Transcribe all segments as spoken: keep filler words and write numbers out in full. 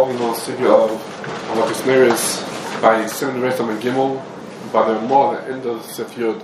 involving on the studio of Halakas Neris by Simon Reitam and Gimel by the Ramah at the end of Sif Yud.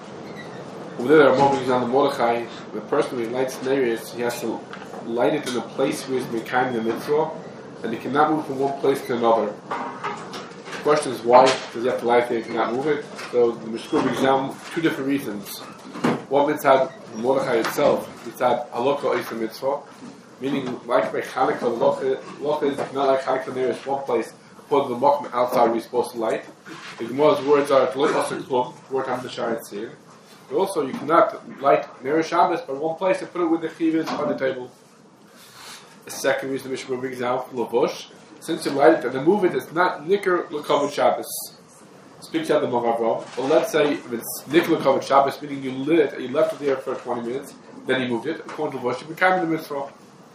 Over there, the Ramah is on the Mordechai. The person who lights Neris, he has to light it in a place where he's Mekayim the mitzvah, and he cannot move from one place to another. The question is, why does he have to light it there? He cannot move it. So the Mishkur brings down two different reasons. One mitzvah, Mordechai itself, mitzvah halakha is a mitzvah, meaning like by Chanukah, halakha is not like Chanukah there is one place, put the mokum outside where you're supposed to light. The Gemara's words are Tloy Osir Klum, word Ham Nashar Tzir. But also you cannot light Ner Shabbos by one place and put it with the chivas on the table. The second reason the Mishnah brings out Lavush, since you light it and then move it, it's not Nicker L'Kavod Shabbos. Speaks out the Moravrom. But let's say if it's Nicker L'Kavod Shabbos, meaning you lit it and you left it there for twenty minutes, then you moved it, according to Lavush, you became the mitzvah.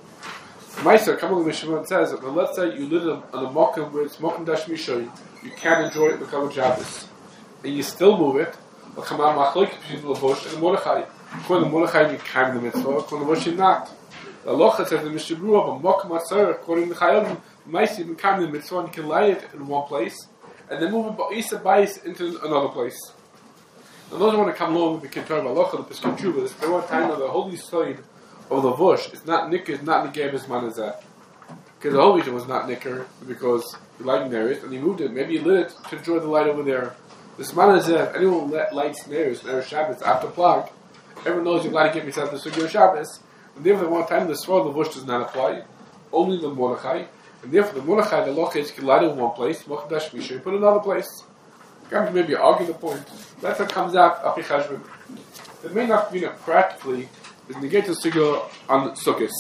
Meiser, come on the Mishnah and says, but let's say you lit it on a mokum where it's mokum dash mishoy, you can't enjoy it L'Kavod Shabbos, and you still move it, will come out machloek between Lavush and the Mordechai. According to Mordechai, you can the mitzvah, according to Lavush, you're not. The Locha says the Mishnah grew up a mokum atzar, according to Chayim, Meiser, you can the mitzvah, and you can light it in one place, and then move it ba'isa ba'is into another place. Now those who want to come along with the Kintar Malocha, the Peskin Tshuva, they want time of the holy side of the Vush. It's not Nicker, it's not Nicker as Manazah. Because the whole reason was not Nicker, because the lighting there is, and he moved it. Maybe he lit it to enjoy the light over there. This Manazah, if anyone let lights Neris, Ner Shabbos, after plug, everyone knows you're glad to get yourself the Sugya Shabbos, and therefore one time the Svar of the Vush does not apply, only the Mordechai, and therefore the Mordechai, the Loch is, you can light it in one place, Mochadash Misha, you put it in another place. Come to maybe argue the point. That's what comes out of Cheshbon. The main afternoon practically is negated Sugya on Sukkot.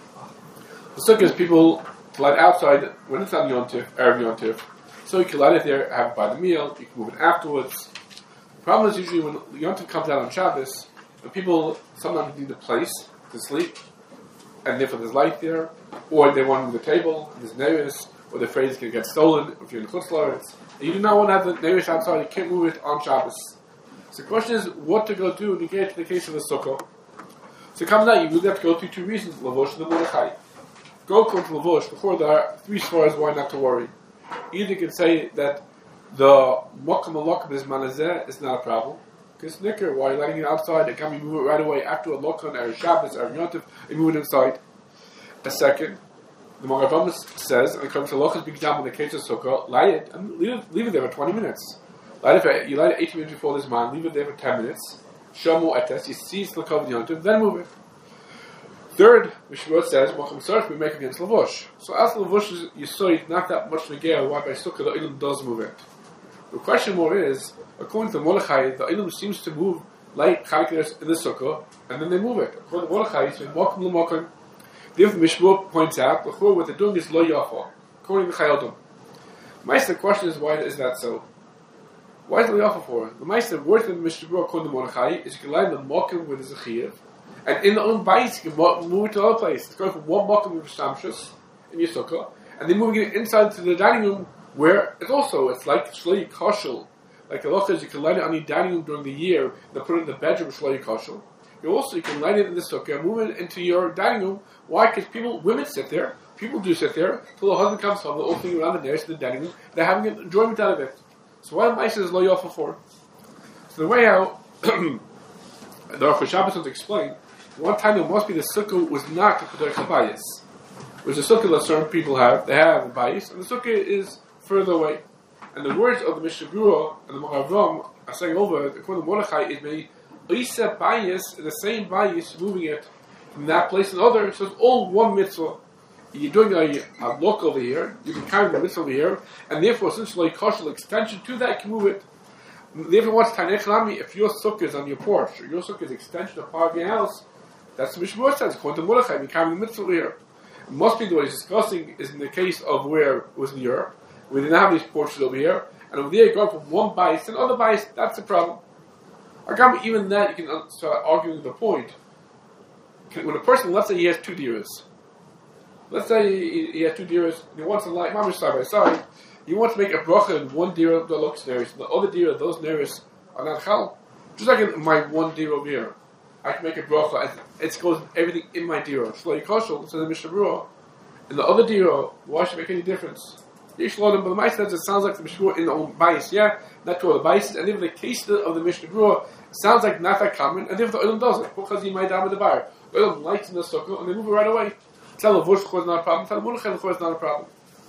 The Sukkot is people to light outside when it's on Yontif, Erev Yontif. So you can light it there, have it by the meal, you can move it afterwards. The problem is usually when Yontif comes out on Shabbos, and people sometimes need a place to sleep, and therefore there's light there, or they want to move the table, there's Neris, or the phrase can get stolen if you're in the Chutzlaritz. And you do not want to have the Neris outside, you can't move it on Shabbos. So the question is what to go do when you get to the case of the Sukkah. So it comes out, you would have to go through two reasons, Lavush and the Mordechai. Go according to Lavush, before there are three svaras why not to worry. Either you can say that the Mokum Alokum is Manazeh is not a problem. Because Nicker, why you're letting it outside, it can be moved right away after a Lokon or Shabbos or Yontif, and move it inside. A second, the Moravim says, and it comes to Lochas big example in the case of Sukkah, light it and leave it, leave it there for twenty minutes. Light it for, you light it eighteen minutes before this man, leave it there for ten minutes. Shomu etes, you cease the L'Kavod Yontif, then move it. Third, Mishnah says, Mokum Sarach we make against Lavush. So as Lavush is Yisoid, not that much Negea, why by Sukkah the Ilum does move it. The question more is, according to Mordechai, the Ilum seems to move light Chanukah in the Sukkah, and then they move it. According to Mordechai, it's Mokum L'Mokum. The Mishnah points out, what they're doing is Lo Yafa, according to Chayodom. The question is, why is that so? Why is it Lo Yafa for? The Meister, word of the Mishnah, according to Mordechai, is you can lie in the Mokum with the Zechiyev, and in the own bite, you can move it to another place. It's going from one Mokum with Shamshus in your Sukkah, and then moving it inside to the dining room, where it's also, it's like Shloi Koshel. Like the law says, you can light it on your dining room during the year, then put it in the bedroom, Shloi Koshel. You also, you can light it in the Sukkah, move it into your dining room. Why? Because people, women sit there, people do sit there, until the husband comes home, they're all sitting around the nurse in the dining room, they're having an enjoyment out of it. So why am I says Lo Yafa for? So the way how the Rosh Shabbos was explained, one time there must be the Sukkah was not the Kedar Chabayis. Which the Sukkah that certain people have, they have a bias, and the Sukkah is further away. And the words of the Mishnah Berurah and the Moravim are saying over, according to Mordechai, it may Isa bias, the same bias, moving it from that place to another, so it's all one mitzvah. You're doing a, a look over here, you can carry the mitzvah over here, and therefore, since like kosher extension to that, you can move it. Therefore, what's Tanech Lami, if your sukkah is on your porch, or your sukkah is extension of part of your house, that's the Mishnah Berurah says, according to Mordechai, you carry the mitzvah over here. It must be the way he's discussing is in the case of where it was in Europe, we didn't have these porches over here, and over there you go from one bias to another bias, that's the problem. Again, even that you can start arguing the point. When a person, let's say he has two diras, let's say he, he has two diras, and he wants to light mamish side by side, he wants to make a bracha in one dira that looks nearest, and the other dira, those nearest are not chal. Just like in my one dira over here, I can make a bracha, it goes everything in my dira. Shloi Koshel, says the Mishnah Berurah, And the other dira, why should it make any difference? Yesh Lodim, but the Maisa says it sounds like the Mishnah in the own bias, yeah? Not to all the biases, and even the case of the Mishnah Berurah sounds like not that common, and if the Olam doesn't, because he might down with the bar. The Olam lights in the sukkah, and they move it right away. Tell the Vush is not a problem, tell the Munachel is not a problem.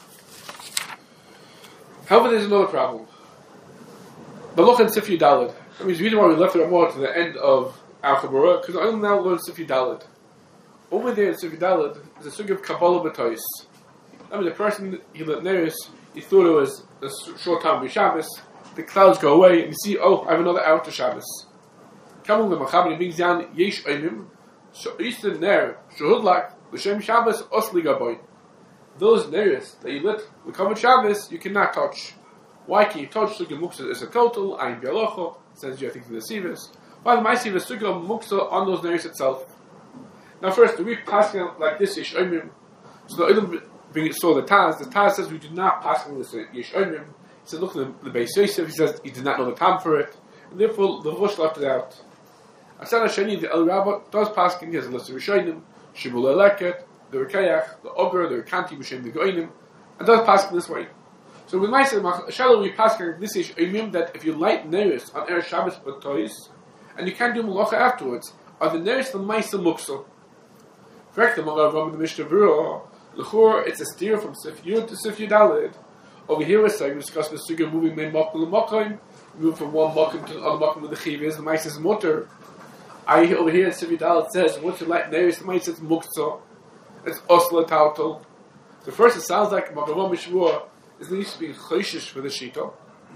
However, there's another problem. The Loch and Sifri Dalid. That means the reason why we left the Ramah to the end of Al Chaburah, because the Olam now learns Sifri Dalid. Over there in Sifri Dalid is a sukkah of Kabbalah B'tois. I mean, the person, he let Neris, he thought it was a short time be Shabbos, the clouds go away, and you see, oh, I have another hour to Shabbos. Kamul the Machabri brings down Yesh Oimim, so Eastern Ner, Shehudlak, L'Shem Shabbos, Osli Gaboy. Those Neris that you lit, the covered Shabbos, you cannot touch. Why can you touch? Sukkah Muksa is a total, Ayin Bialocho, sends you, I think, to the Sivas. Why the Maisi of the Sukkah Muksa on those Neris itself? Now, first, the week passing like this, Yesh Oimim, so the Olim bring saw the Taz. The Taz says we do not pass on this Yesh Oimim. He said, look at the, the Beis Yosef. He says he did not know the time for it, and therefore the Vush left it out. Asana Shani, the El Rabbah does pass in. He has a list of Rishonim, Shibul Eleket, the Rekayach, the Oger, the Rekanti, B'Shem the Goinim, and does pass in this way. So with my Shalom, we pass in this Yesh Oimim that if you light Neris on Erev Shabbos B'Tois, and you can't do Malacha afterwards, are the Neris the Maisa Muksa? Correct the Maga Ram the Mishnah Berurah. L'chor, it's a steer from Sif Yud to Sif Yudalid. Over here we're saying, we discuss the Sugya moving main Makom to Makom, moving from one Makom to the other Makom with the Chiv is, the Mice is Mutter. I over here in Sif Yudalid says, once you light Neris, the Mice is Muktzah. It's Osla Tautel. So first it sounds like Magavam Mishmur is needs to be Choshish for the Shita.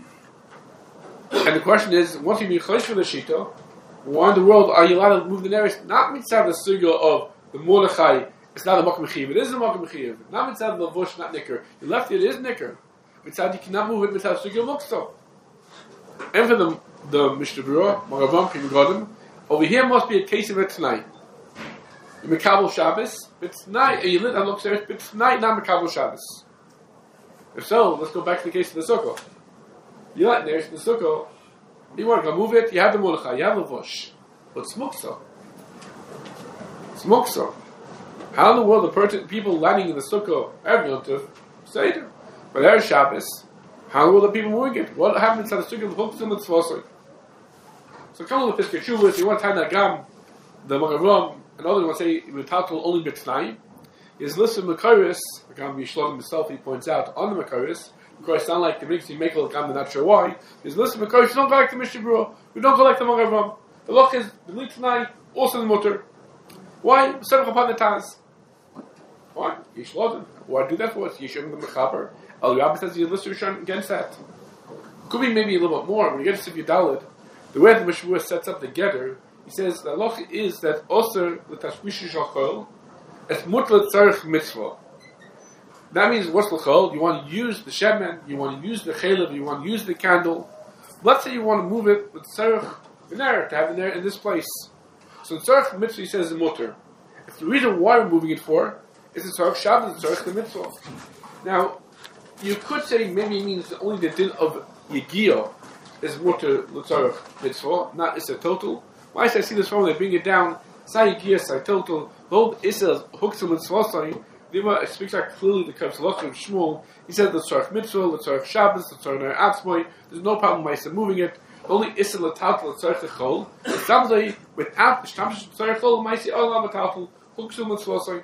And the question is, once you be Choshish for the Shita, why in the world are you allowed to move the Neris? Not mitzvah the Sugya of the Mordechai. It's not a Makom Mechiv. It is a Makom Mechiv. Not mitzvah the Vush, not Nicker. You left it, it is Nicker. Mitzvah you cannot move it mitzvah Sugya Muktzah. And for the the Mishnah Berurah, Magavam Pim Godim, over here must be a case of it tonight. You Mekabel Shabbos, it's night, and you lit on upstairs, but it's night, not Mekabel Shabbos. If so, let's go back to the case of the Sukkah. You let there's the Sukkah, you want to go move it, you have the Mordechai, you have the Vush. But it's Muktzah. It's Muktzah. How in the world the per- people landing in the Sukkah every Yontif say it? But there's Shabbos. How in the world are people moving it? What happens at the Sukkah of the Chuktzim and Tzvosai? So come on the Piskei Teshuvah, you want to tie that gam, the Magavam, and others want to say Metatul only B'Tnai. Is listed Makaris, the Gam Yishlodim himself, he points out on the Makaris, because it sounds like the Mixi Mekel Gam, they're not sure why. Is listed Makaris, we don't go like the Mishnah Berurah, we don't go like the Magavam. The look is the B'Tnai, also the Mutter. Why? Set upon the Taz. Why? Yishlodim. Why do that for us? Yishim the Mechaber. El Rabbi says you list Rishon against that. Could be maybe a little bit more. When you get to Sif Yudalid, the way the Mishnah sets up the Geder, he says the halacha is that also the Tashmish Shachol, it's Mutlat Tzarech Mitzvah. That means what's l'chol? You want to use the shemen, you want to use the chalev, you want to use the candle. Let's say you want to move it with tzarech v'ner, to have it there in this place. So tzarech mitzvah, he says, is mutter. If the reason why we're moving it for is the tzarech Shabbos, tzarech the mitzvah. Now, you could say maybe it means only the din of yegiyah is mutter l'tzarech mitzvah, not it's a total. Why should I see this from? They bring it down. Sai yegiyah, sai total. The whole issa hooks him with tzvosai. It speaks out clearly the Kav Salach of Shmuel. He said the tzarech mitzvah, the tzarech Shabbos, the tzarech ner atzmoi. There's no problem with moving it. Only issa l'tatel, the tzarech chol. It sounds like without the shtamsh tzarech chol, ma'isi olam l'tatel, huksul mitzvosai.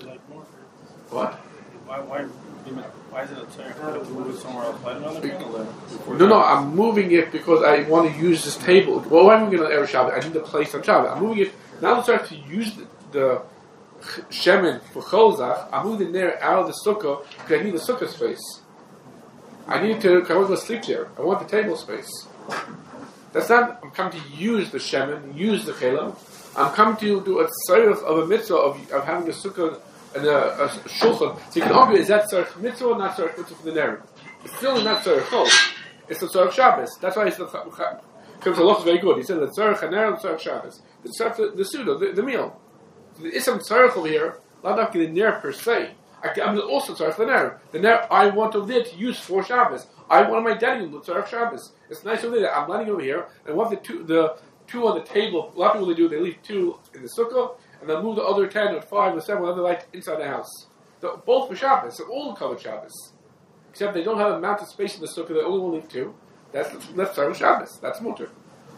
What? Why? Why? Why is it a tzarech to move it somewhere else? Why not? No, no, I'm moving it because I want to use this table. Well, why am I moving it on Erev Shabbat? I need the place on Shabbat. I'm moving it now. The tzarech to use the, the shemen for cholzach. I'm moving there out of the sukkah because I need the sukkah space. I need to. I want to go sleep there. I want the table space. That's not. I'm coming to use the shemen, use the chelam. I'm coming to do a tzarech of a mitzvah of, of having a sukkah and a, a shulchan. So you can argue: is that tzarech mitzvah or not tzarech mitzvah for the ner? It's still not tzarech chol. It's the tzarech Shabbos. That's why it's the comes along very good. He said the tzarech haner and the tzarech Shabbos. The tzarech the, the suda the, the meal. There is some tzarech over here, not not the ner per se. I, I'm also tzarech the ner. The ner I want over there to use for Shabbos. I want my dining room tzarech Shabbos. It's nice over there. I'm lighting over here, and I want the two the two on the table. A lot of people they do they leave two in the sukkah, and then move the other ten or five or seven, whatever they like inside the house. The, both for Shabbos, so all covered Shabbos. Except they don't have a mounted space in the sukkah, they only will leave two. That's left side of Shabbos. That's mutter.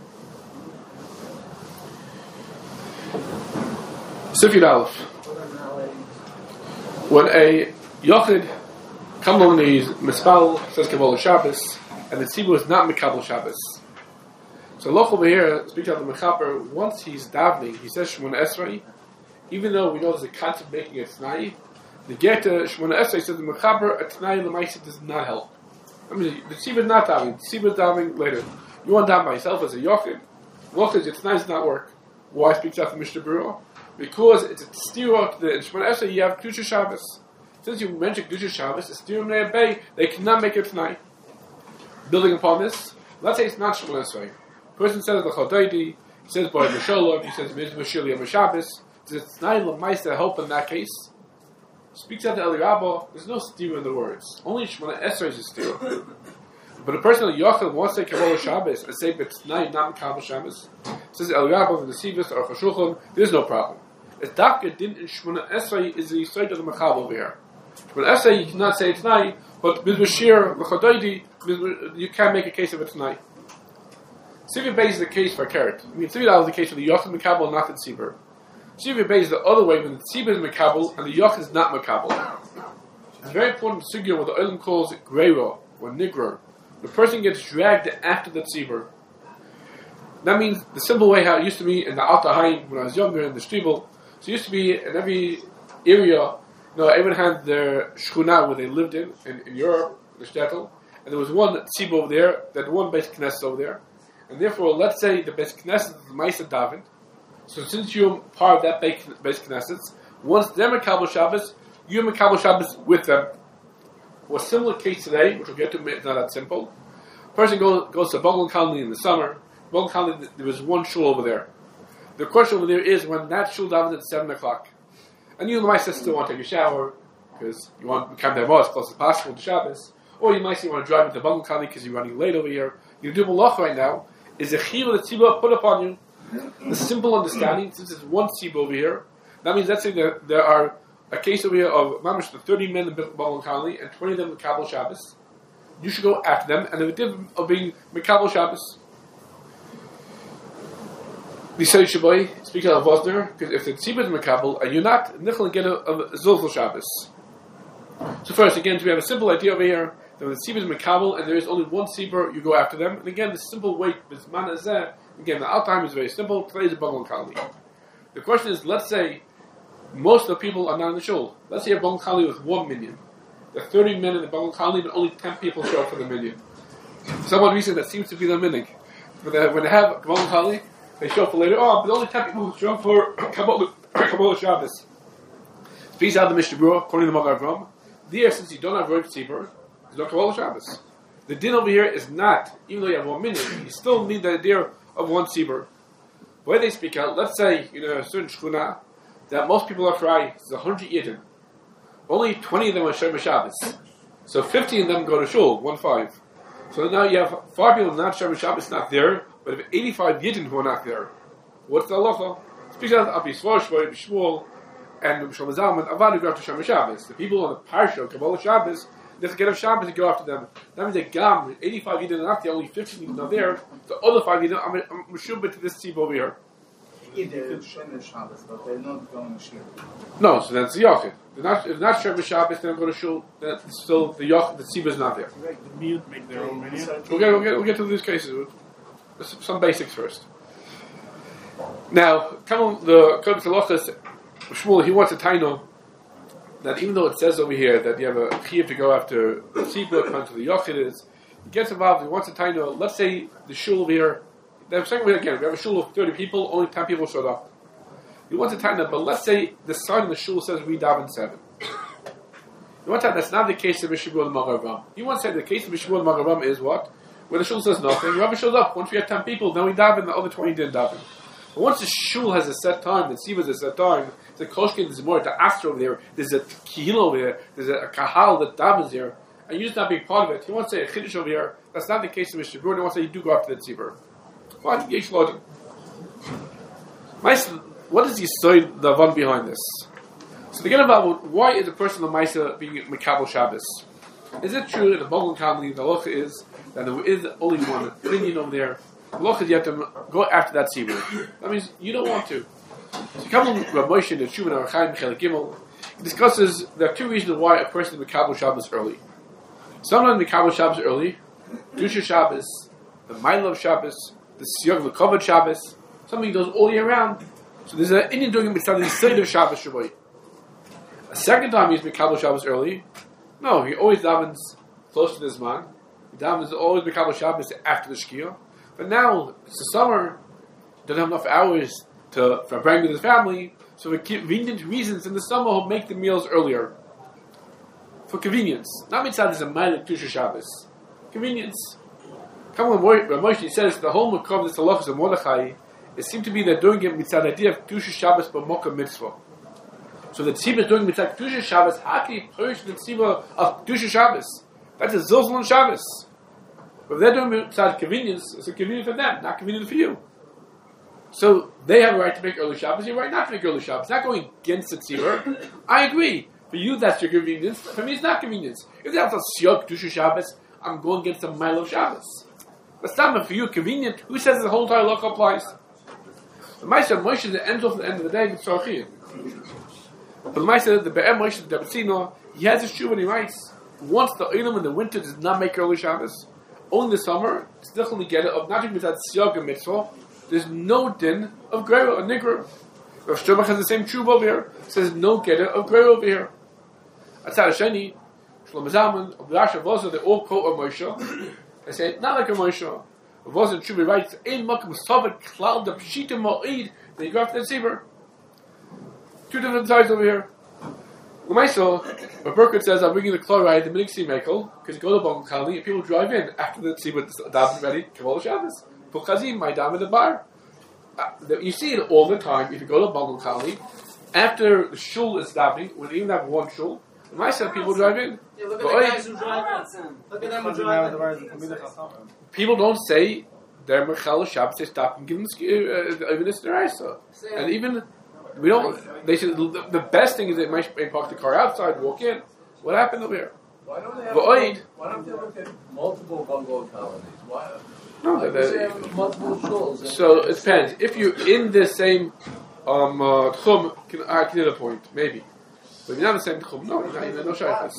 Sifid Aleph. When a Yochid comes along these Mispal, says Kabbalah Shabbos, and the Tzibur is not Mekabel Shabbos. So Loch over here speaks out the Mechaper, once he's davening, he says Shemona Esrei, even though we know there's a concept making a T'nai, the Geta Shemona Esrei says the Mechaper, a T'nai L'maisa does not help. I mean, the Tzibur is not davening, the Tzibur is davening later. You want to daven by yourself as a Yochid, Yochid, it's nice to not work. Why speaks out the Mishnah Berurah? Because it's a stira to the Shemona Esrei, you have Kedusha Shabbos. Since you mentioned Kedusha Shabbos, it's stira Mnei Bay, they cannot make it tonight. Building upon this, let's say it's not Shemona Esrei. Person says the Chodeidi, he says by Misholov, he says Miz Mashili and Shabbos. Does it's not Lamaisa help in that case? Speaks out to Eli Rabba, there's no stira in the words. Only Shemona Esrei is a stira. But a person like Yochel wants to say Kabbalah Shabbos and say it's not not Kabbalah Shabbos, says Eli Rabba and the Sivas or Chashulchan, there's no problem. It's Dafka din in Shemona Esrei is the side of the Machab over here. Shemona Esrei you cannot say it's not, but Miz Bashir, L'Chodeidi, you can't make a case of it tonight. Sivir Beis is the case for Keret. I mean, Sivir is the case for the Yochid Mekabel, not the Tzibur. Sivir Beis is the other way when the Tzibur is Mekabel and the Yochid is not Mekabel. It's very important to figure what the Olam calls Greiro or Nigrer. The person gets dragged after the Tzibur. That means the simple way how it used to be in the Alta Haim when I was younger in the Striebel. So it used to be in every area, you know, everyone had their shchuna where they lived in, in, in Europe, the shtetl, and there was one Tzibur over there, that one Beis Knesset over there. And therefore, let's say the Beis Knesset is the Maisa David. So since you're part of that Beis Knesset, once they're Mekabel Shabbos, you're Mekabel Shabbos with them. Well, a similar case today, which we'll get to, it's not that simple. A person goes, goes to Bungle Colony in the summer. Bungle Colony, there was one shul over there. The question over there is when that shul davens at seven o'clock. And you and the Maisa still want to take a shower, because you want to come there as close as possible to Shabbos. Or you might say you want to drive into Bungle Colony because you're running late over here. You do malach right now. Is a chiyuv that tzibur put upon you? The simple understanding, since there's one tzibur over here, that means let's say there, there are a case over here of mamish the thirty men in Bungle Colony and twenty of them in Kabbalah Shabbos. You should go after them, and the div of being Mekabel Shabbos. The say Shabbai speaking of Vosner, because if the tzibur is Mekabel, and you're not, nichel get a Zulful Shabbos. So first, again, we have a simple idea over here. That when the tzibur is Mekabel and there is only one tzibur, you go after them. And again, the simple way, this man is there. Again, the outtime is very simple. Today is a Bungle Colony. The question is, let's say most of the people are not in the shul. Let's say a Bungle Colony with one million. There are thirty men in the Bungle Colony, but only ten people show up for the million. For some odd reason, that seems to be the minhag. When they, when they have a Bungle Colony, they show up for later on, but only ten people show up for Kabbalah Shabbos. Peace out the Mishnah Berurah, according to the Magen Avraham. There, since you don't have road tzibur, there's no Kabbalah Shabbos. The din over here is not, even though you have one minute, you still need the idea of one tzibur. The way they speak out, let's say, you know, a certain shchuna, that most people are fry, it's one hundred yidden. Only twenty of them are Shem Shabbos. So fifty of them go to shul, one five. So now you have five people not Shem Shabbos not there, but if eighty-five yidden who are not there. What's the halacha? Speaks out of Abisvar, Shmuel, Shmuel, and Shlomo Zalman, Avadu go after Shem Shabbos. The people on the parsha, Kabbalah Shabbos, they have to get up Shabbos and go after them. That means that Gam, eighty-five yidden are not there, only fifteen yidden are there. The other five yidden, I'm, I'm meshubah to this tzibur over here. Either Shem Shabbos, but they're not going to shul. No, so that's the Yochid. If not, if not Shem Shabbos, they don't go to shul. Then it's still the Yochid, the tzibur is not there. The mute make their own menu. We'll get, we'll get, we'll get to these cases. Some basics first. Now, come on, the Kodesh Halachas, Shmuel, he wants a taino that even though it says over here that you have a chiyuv to go after the tzibur, according to the Yochid is, he gets involved, he wants a taino, let's say the shul over here, the second way again, we have a shul of thirty people, only ten people showed up. He wants a taino, but let's say the sign of the shul says we daven seven. You want to that's not the case of Mishabur and Magavam. You want to say the case of Mishabur and Magavam is what? Where the shul says nothing, whoever shows up, once we have ten people, then we daven, the other twenty didn't daven. But once the shul has a set time, the tzibur has a set time, the koshkin, there's more, the astro over there, there's a kihil over there, there's a kahal that davens here, and you just not being part of it. He wants to say a chiddush over here, that's not the case of Mishabur, he wants to say you do go after the tzibur. What? Yesh logic. What is the side, the one behind this? So to get involved with why is a person of Maisa being Mekabel Shabbos? Is it true that the Bogle Kamli, the halacha is that there is only one opinion over there? The halacha is you have to go after that tzibur. That means you don't want to. So you come on Rav Moshe in the Shuvah Archaim Chelik Gimel. He discusses there are two reasons why a person is Mekabel Shabbos early. Sometimes Mekabel Shabbos early, Dusha Shabbos, the Mailav Shabbos, the Siyog L'Kovod Shabbos. Something he does all year round. So there's an Indian doing it beside the Seder Shabbos Shabbat. A second time he's Mekabel Shabbos early. No, he always davens close to this man. He davens always Mekabel Shabbos after the Shkia. But now it's the summer, doesn't have enough hours to for bring with his family. So for convenient reasons in the summer he'll make the meals earlier. For convenience. Not mitzad there's a Mailik Tusha Shabbos. Convenience. Come on, Rav Moshe says the whole makov this halachas of Mordechai, it seemed to be they're doing it mitzad the idea of Tusha Shabbos b'mokah mitzvah. So the tzibah is doing mitzad Tusha Shabbos, how can you punish the tzibah of Tusha Shabbos? That's a zilzal on Shabbos. But if they're doing mitzad convenience, it's a convenient for them, not convenient for you. So they have a right to make early Shabbos, you have a right not to make early Shabbos. It's not going against the tzibah. I agree. For you, that's your convenience. For me, it's not convenience. If they have to siyok Tusha Shabbos, I'm going against the mile of Shabbos. But Stammer, for you, convenient. Who says the whole entire law applies? The Ma'aser Moshe, the ends off at the end of the day, it's Tzorchiyah. But the Ma'aser, the Be'er Moshe, the Debetzino, he has his shoe when he writes, once the Olam in the winter does not make early Shabbos, only in the summer, it's definitely get it of not even that siyok and mitzvah, there's no din of Greira or Nigra. Rav Shtubach has the same truth over here, says no get it of Greira over here. Atzad Hasheni, Shlomo Zalman, Abdullah Vosa, they all quote a Moshe. They say, not like a Moshe. Vosa Truby writes, Ein Makom Sovet Klal the Pshita Mo'id, then you go after the Tzibur. Two different sides over here. L'maiso, but Berkut says, I'm bringing the chloride, the Minik Mekel, because you go to Bogle Kali, and people drive in after the Tzibur is ready, Kabbalah Shabbos. Pulchazim, my dam in the bar. You see it all the time, if you go to Bogle Kali, after the shul is davening, when they even have one shul, my son, people drive in. Yeah, look at the guys who drive in. Look at them who drive in. People don't say they're Mechal Shabbos. They stop and give them even this deraisa. And even we don't. They should. The, the best thing is they might park the car outside, walk in. What happened over here? Why don't they have? Why don't they look at multiple bungalow colonies? Why? No, Why they, they have multiple shuls? So it depends. If you're in the same um uh, tchum, can I can hit a point maybe. But you're not the same tchum. No, you're not even no shaykhs.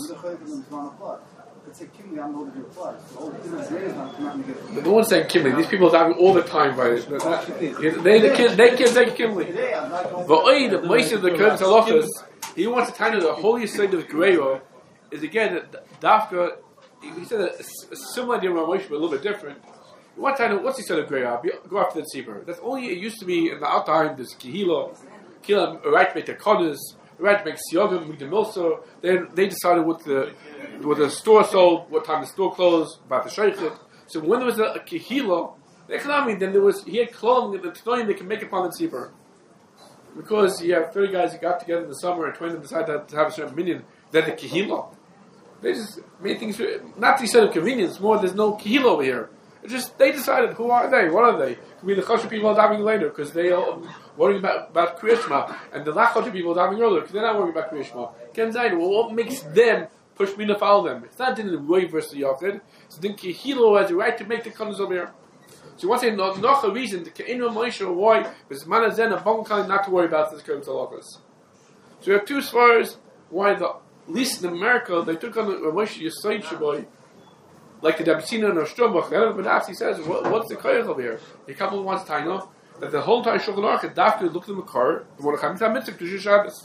But no one's saying Kimli. These people are all the time by it. They the kids. They kids say Kimli. But oy, the most of the Kurdish halachas, he wants to tell you the holy side of Greiro is again Dafka. He said a, a similar idea of Moshe, but a little bit different. What time? What's he said of Greiro? Go after the tzibur. That's only it used to be in the out time. There's kihila, kihila, a right to make the kodesh. Right, make siyogim, make the milso. Then they decided what the what the store sold, what time the store closed, about the shaykhit. So when there was a, a kihila, the economy, then there was he had clothing the tnoim they can make upon the tzibur. Because you have thirty guys who got together in the summer and twenty of them decided to have a certain minion. Then the kihila, they just made things not to say of convenience. More, there's no kihila over here. It's just they decided who are they, what are they? Could be the choshev people diving later because they are worrying about about Kriyashma, and the lach choshev people diving earlier because they're not worrying about Kriyashma. Ken Zayin, well, what makes them push me to follow them? It's not in the way versus the Yochid. So then Kehilo has the right to make the condoms over here. So once they know not a reason to Keinu Moshe why because Manazen and Bonkali not to worry about this current halachas. So we have two svars why the at least in America they took on the Moshe Yisrael Shaboy. Like the Dabbasina and Oshtrobach, the Benafsi says, what, what's the koyach over here? The couple wants to know that the whole entire Shulchan Aruch is after look at the Makar, the Mordechai Mitzvah Mitzvah to Shabbos.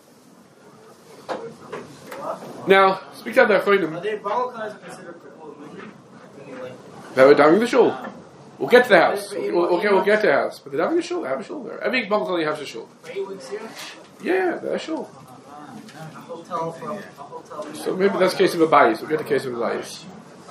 Now, speak out there, Choynim. Are they Balkans considered proposed? They were diving the shul. We'll get to the house. We'll, we'll, get, we'll get to the house. But they're diving the shul. They have a shul there. Every Balkan only has a shul. Eight weeks here? Yeah, they're a shul. A hotel from a hotel. So maybe that's the case of a bias. We'll get the case of a bias.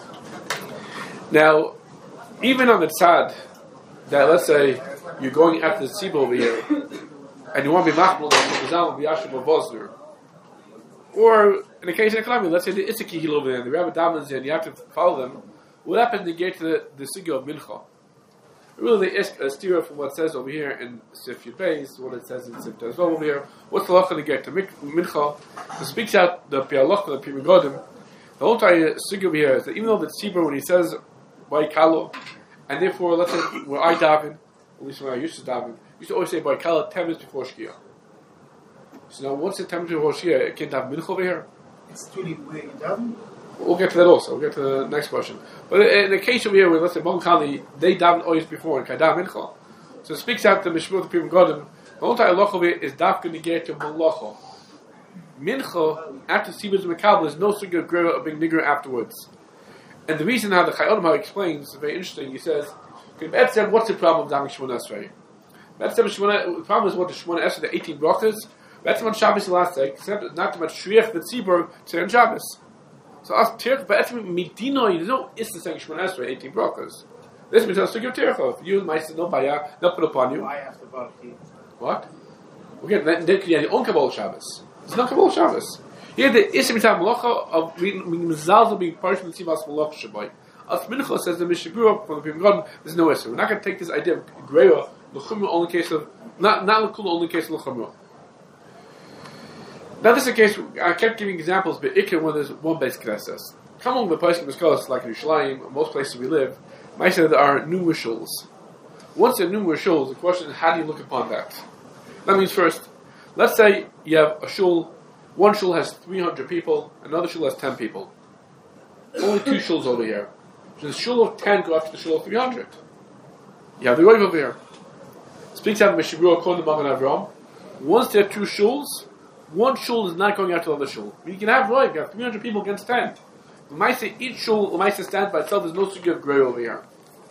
Now, even on the tzad, that let's say you're going after the tzibur over here, and you want to be machmul, be yashim or vosner, or in the case of Kalami, let's say the Issaki Hil over there, the Rabbi Daman's in, you have to follow them. What happens when you get to the, the Sigil of Mincha? Really, they ask a steer from what it says over here in Sif Yud Beis, what it says in Sif Tez Vav over here. What's the halacha to get to Mincha? It speaks out the Pi'alocha, the Pi'Megodim. The whole entire sugi over here is that even though the tzibur, when he says by Kalo, and therefore, let's say where I daven, at least when I used to daven, used to always say by Kalo ten minutes before Shkia. So now, once it's ten minutes before Shkia, it can't have Mincha over here. It's truly where you daven. We'll get to that also. We'll get to the next question. But in the case over here, where let's say Bon Kali, they daven always before in Kadam Mincha. So it speaks out the Mishmur, the people Godim. The whole entire halacha over here is dafka negate to Malacha. Mincha, after Sibir's Makabal, is no sugi of greva of being nigger afterwards. And the reason how the Chayyim how he explains is very interesting. He says, Bet said, what's the problem of davening Shemona Esrei? Bet said, the problem is what the Shemona Esrei, the eighteen brachas. Bet said on Shabbos the last day, except not to much shriach the tzibur to on Shabbos. So as Tirch, but actually Medina, you know, it's the saying Shemona Esrei, eighteen brachas. This means that's to give Tirch. If you and my son no baya, they'll put upon you. Why after Barki? What? Again, then then you have your own Kabbalah Shabbos. It's not Kabbalah Shabbos. Here the Isim Mitzvah Malacha of being Mizalzel being partial in Tzivas Malacha Shabbai. As Mincha says the Mishnah grew from the people God, there's no issue. We're not going to take this idea of Greya, L'chumra only in case of, not not L'kula only in case of L'chumra. Now this is a case, I kept giving examples, but Ikar when there's one base Knesset. Come along the place of the scholars like in Yerushalayim, most places we live, might say there are numerous shuls. Once there are numerous shuls, the question is how do you look upon that? That means first, let's say you have a shul, one shul has three hundred people, another shul has ten people. Only two shuls over here. So the shul of ten go after the shul of three hundred. You have the Rav over here. Speaks out of Mishabur according to Magen Avraham. Once there are two shuls, one shul is not going after the other shul. You can have Rav, you have three hundred people against ten. The Maisa, each shul, the Maisa stands by itself, there's no sugi of grey over here.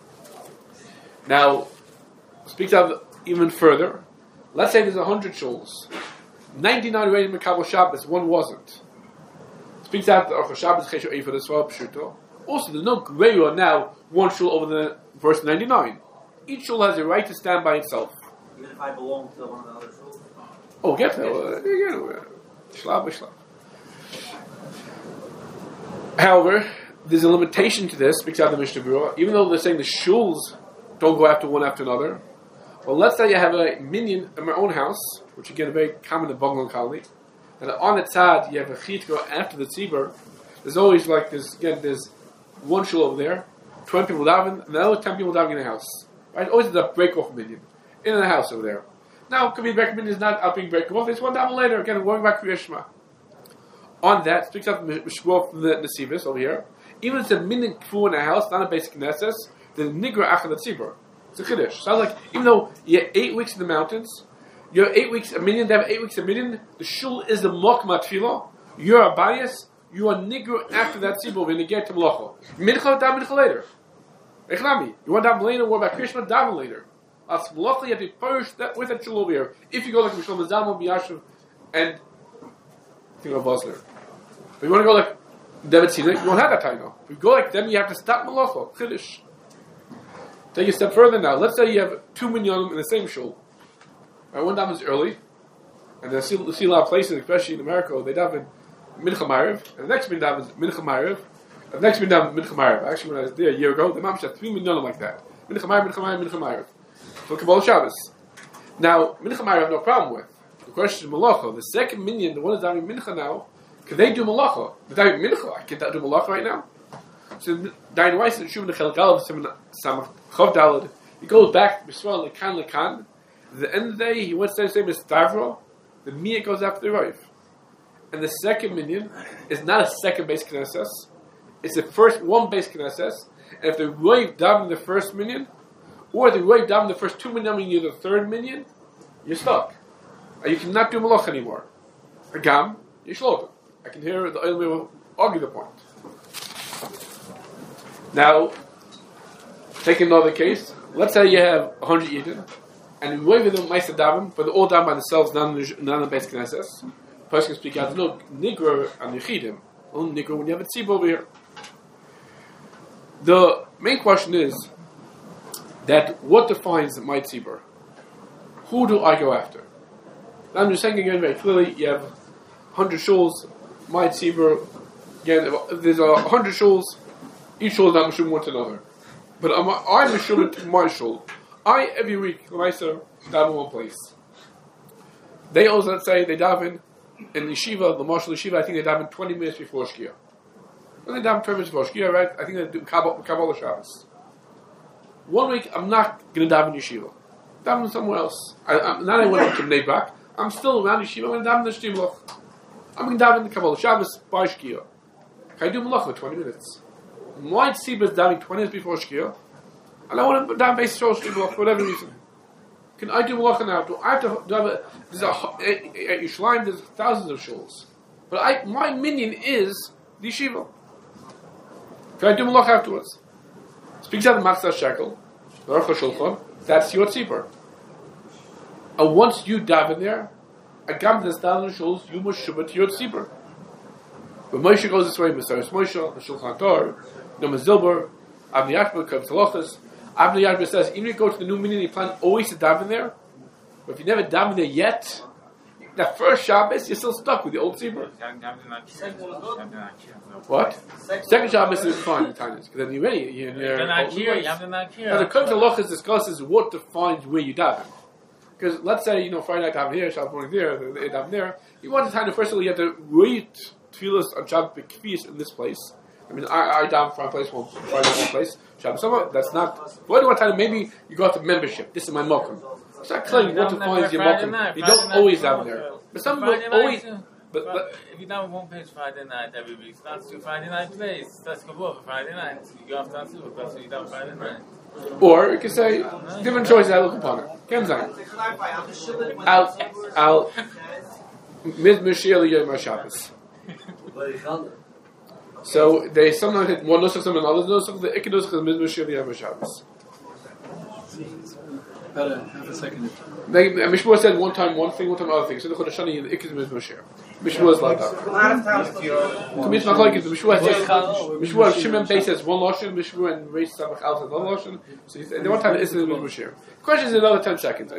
Now, speaks out even further. Let's say there's a hundred shuls. ninety-nine ready in Makabel Shabbos, one wasn't. Speaks out the Orcha Shabbos Chesho Eifa as well, Pshuto. Also, there's no Greya now, one shul over the verse ninety-nine. Each shul has a right to stand by itself. Even if I belong to one of the other shuls? Oh, get there. Uh, again, shlab by shlab. However, there's a limitation to this, speaks out the Mishnah Berurah. Even though they're saying the shuls don't go after one after another. Well, let's say you have a minion in my own house, which again is very common in Bungalow colony, and on its side you have a chit go after the tzibur. There's always like this again. There's one shul over there, twenty people davening, and the other ten people davening in the house. Right? Always there's a break off minion in the house over there. Now, it could be break minion is not out being break off. It's one down later. Again, going back to Yeshma. On that, speaks up Mishmor from the Nesivis over here. Even if it's a minion kfu in a house, not a basic Knesset, the nigra achad the tzibur. It's a chiddush. Sounds like even though you have eight weeks in the mountains, you have eight weeks a minyan, they have eight weeks a minyan, the shul is the mokma tefillah, you're a bias, you are nigru after that tzibur when you get to malacha. Mincha daven mincha later. Echnami. You want daven later, what about Krishma daven later? As malacha you have to perish that with that shul over here. If you go like Mishlomo Zalman, Biyashiv, and I think of Bosler. But you want to go like David Tzidek, you won't have that time now. If you go like them, you have to stop malacha. Chiddush. Take a step further now. Let's say you have two minyanim in the same shul. Right, one daven is early, and then see, see a lot of places, especially in America, they daven mincha ma'ariv, and the next minyan daven is mincha ma'ariv, and the next minyan daven mincha ma'ariv. Actually, when I was there a year ago, the mamish had three minyanim like that: mincha ma'ariv, mincha ma'ariv, mincha ma'ariv. For Kabbalah Shabbos. Now, mincha ma'ariv I have no problem with. The question is malacha. The second minyan, the one is davening mincha now, can they do malacha? They're davening mincha. I can't do malacha right now. So Dayan Weiss and Shuvah Nechel Galav Samach Chav Dalad. He goes back to B'Srael Lekan Lekan. At the end of the day, he wants to say Stavro. The Miyah goes after the Rav. And the second minyan is not a second base Knesset. It's the first one base Knesset. And if the Rav daven the first minyan, or the Rav daven the first two minyan, and you're the third minyan, you're stuck. You cannot do malach anymore. Agam, you shlotim. I can hear the Olam will argue the point. Now, take another case. Let's say you have one hundred Yidden, and we wave them Meister Davim, but they're all down by themselves, none of the base Knesset. The person can speak out, no, Nigro and Yechidim. Only Nigro when you have a tzibur over here. The main question is that what defines my tzibur? Who do I go after? Now I'm just saying again very clearly, you have one hundred shuls, my tzibur, again, if there's a one hundred shuls, each shul is not meshum one to another. But I'm, I'm meshum to my shul. I, every week, Lamaisa, daven in one place. They also, let's say, they daven in yeshiva, the marshal yeshiva, I think they daven twenty minutes before Shkia. When they daven twenty minutes before Shkia, right, I think they do Kabbalah Shabbos. One week, I'm not going to daven yeshiva. Daven somewhere else. I, I'm, not I went to Bnei Brak. I'm still around yeshiva, I'm going to daven the Shtimloch. I'm going to daven the Kabbalah Shabbos by Shkia. Can I do Malach for twenty minutes? My tzibah is davening twenty minutes before Shkia, and I want to daven base Shtimloch for whatever reason. Can I do Malach now? Do I have to do I have a, there's a, at Yerushalayim, there's thousands of shuls. But I, my minion is the yeshiva. Can I do Malach afterwards? Speaks out the Machzah Shekel, the Aruch HaShulchan, that's your tzibah. And once you daven there, agam there's thousands of shuls, you must shubba to your tzibah. But Moshe goes this way, Messiah Moshe, the Shulchan Torah, Noam Zilber, Avnei Yashba, Kav Tzalochas. Avnei Yashba says, even if you go to the new minyan, you plan always to daven there. But if you never daven there yet, that first Shabbos, you're still stuck with the old tzibah. What? Second Shabbos is fine in Tainus, because then you're ready. You're near. Now the Kav Tzalochas discusses what defines where you daven. Because let's say, you know, Friday night daven here, Shabbos morning there, they daven there. You want to time, first of all, you have to wait tefillas on Shabbos B'Kfis in this place. I mean, I, I down from a place, one Friday one place, Shabbos somewhere. That's not. What do I tell you? Maybe you go to membership. This is my mokum. It's not clear what defines your mokum. You don't always down there, but some people always. But, but if you down one page Friday night every week, that's your Friday night place. That's good for Friday night. You go off down to that's what you down Friday night. Or you can say different choices. I look upon it. Kemzayin. Al al mizmishir yom Shabbos. So they sometimes hit one nusach, some and others nusach. The ikkedus is mizmashir yom Shabbos. Better have a second. They, Mishmur said one time one thing, one time other thing. So the Chodesh Shani, the ikkedus mizmashir. Mishmur is like that. Commit's not like it. Mishmur says Mishmur Shimon Bey says one lashon. Mishmur and Reish Samach Al says one lashon. So he said, the one time it is mizmashir. Question is another ten seconds.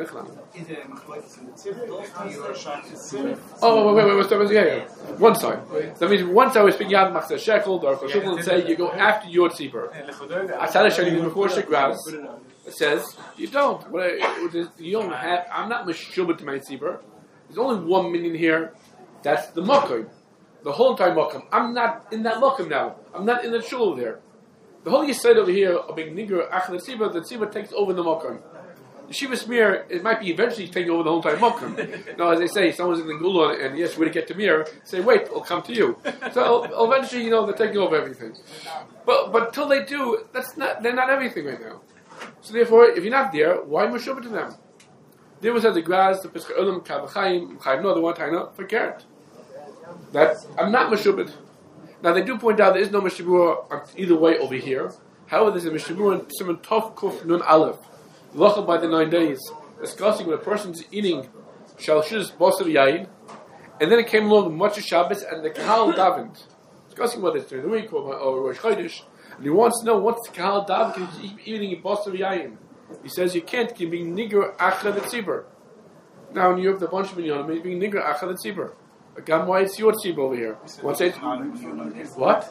Oh, wait, wait, wait, wait, yeah, yeah. One side. That means once I was speaking out of Machzah Shekel, the Aruch HaShulchan and say you go after your tzibur. Asad Shani before Shekras. It says you don't. What I, you don't have. I'm not meshubah to my tzibur. There's only one minyan here. That's the makom. The whole entire makom. I'm not in that makom now. I'm not in the shul there. The whole yesod over here of being nigger achal tzibur. The tzibur takes over the makom. Yeshiva Smear, it might be eventually taking over the whole entire makom. Now, as they say, someone's in the Gula and yes, where to get to Mir, say, wait, I'll come to you. So eventually, you know, they're taking over everything. But but till they do, that's not. They're not everything right now. So therefore, if you're not there, why meshubah to them? There was at the grass, the Piskei Olam, Kavachayim, Chayim, no, the one time, forget. That I'm not meshubah. Now they do point out there is no meshubah either way over here. However, there's a meshubah in Simon Tov Kuf Nun Aleph. Locha by the nine days, discussing when a person's eating shalshus bosser yain, and then it came along the Motzei Shabbos and the Kahal davened, discussing whether it's during the week or, or Rosh Chodesh, and he wants to know what's the Kahal daven can he eating bosser yain. He says you can't keep being nigger achad tzibur. Now in Europe, the bunch of minyanim is being nigger achad tzibur. Again, why it's your tzibur over here? What's it? What?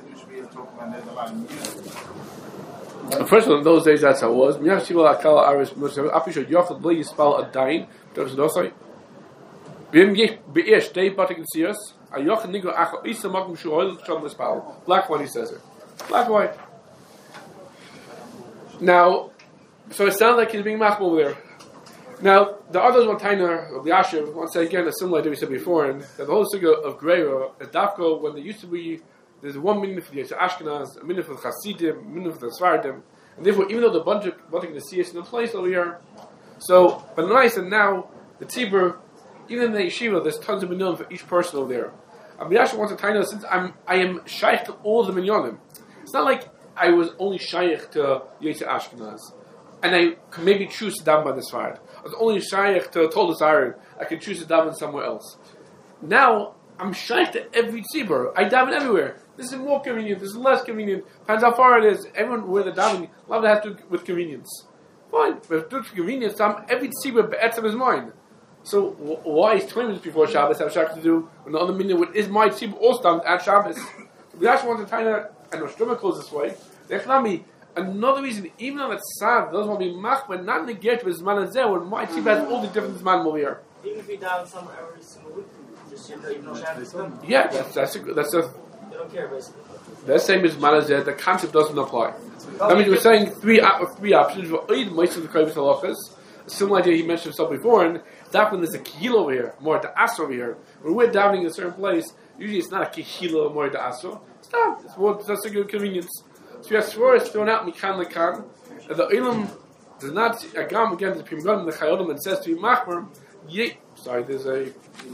First of all, in those days, that's how it was. Minyan Shibal Akala Aris Muslim. Apisha Yochel Bli Yispal Adain. Does it also? Bim Yich Beish Day Batik Sias. A Yochel Nigro Achal Isa Makum Shuoil Shom Lispal. Black white, he says it. Black white. Now, so it sounds like he's being machmul over there. Now, the others one Tainer of the Ashiv want to say again a similar idea we said before, and that the whole figure of Greira is Dafko when there used to be. There's one minyan for the Ashkenaz, a minyan for the Hasidim, a minyan for the Sfardim, and therefore, even though the bunch of wanting to see us in the place over here, so but nice and now the Tzibur, even in the yeshiva, there's tons of minyanim for each person over there. Rabbi Yasha wants to tell you since I'm I am shaykh to all the minyanim. It's not like I was only shaykh to Yetzer Ashkenaz, and I could maybe choose to daven by the Sfard. I was only shaykh to Toldus Aaron. I could choose to daven somewhere else. Now I'm shaykh to every tzibur. I daven everywhere. This is more convenient. This is less convenient. Depends how far it is. Everyone where the davening, love to have to do with convenience. Fine, but if it's convenience, I'm every tzibur be'etzem is mine. So w- why is twenty minutes before Shabbos have Shabbos to do when the other minute is my tzibur also davened at Shabbos? We actually want to try to. I know Shlomo calls this way. The Echnami, Another reason, even on that Sav doesn't want to be machmer, not negate with Zman Azeh, when my team has all the different Zman over here. Even if you down somewhere every single week, just you know, you know, Shabbos come. Yeah, that's that's a, that's a They don't care, basically. the same as Zman Azeh. The concept doesn't apply. That means we're saying three op- three options. For Eid, most of the Kovis halachas. A similar idea he mentioned stuff before, and that one is a kihila over here, more the asr over here. When we're davening in a certain place, usually it's not a kihila, more the asr. It's not. It's more just a good convenience. So we have Sforis thrown out mikan lekan, and the Ilam does not agam again the Primgon the Chayodim and says to be machmer. Ye, sorry, there's a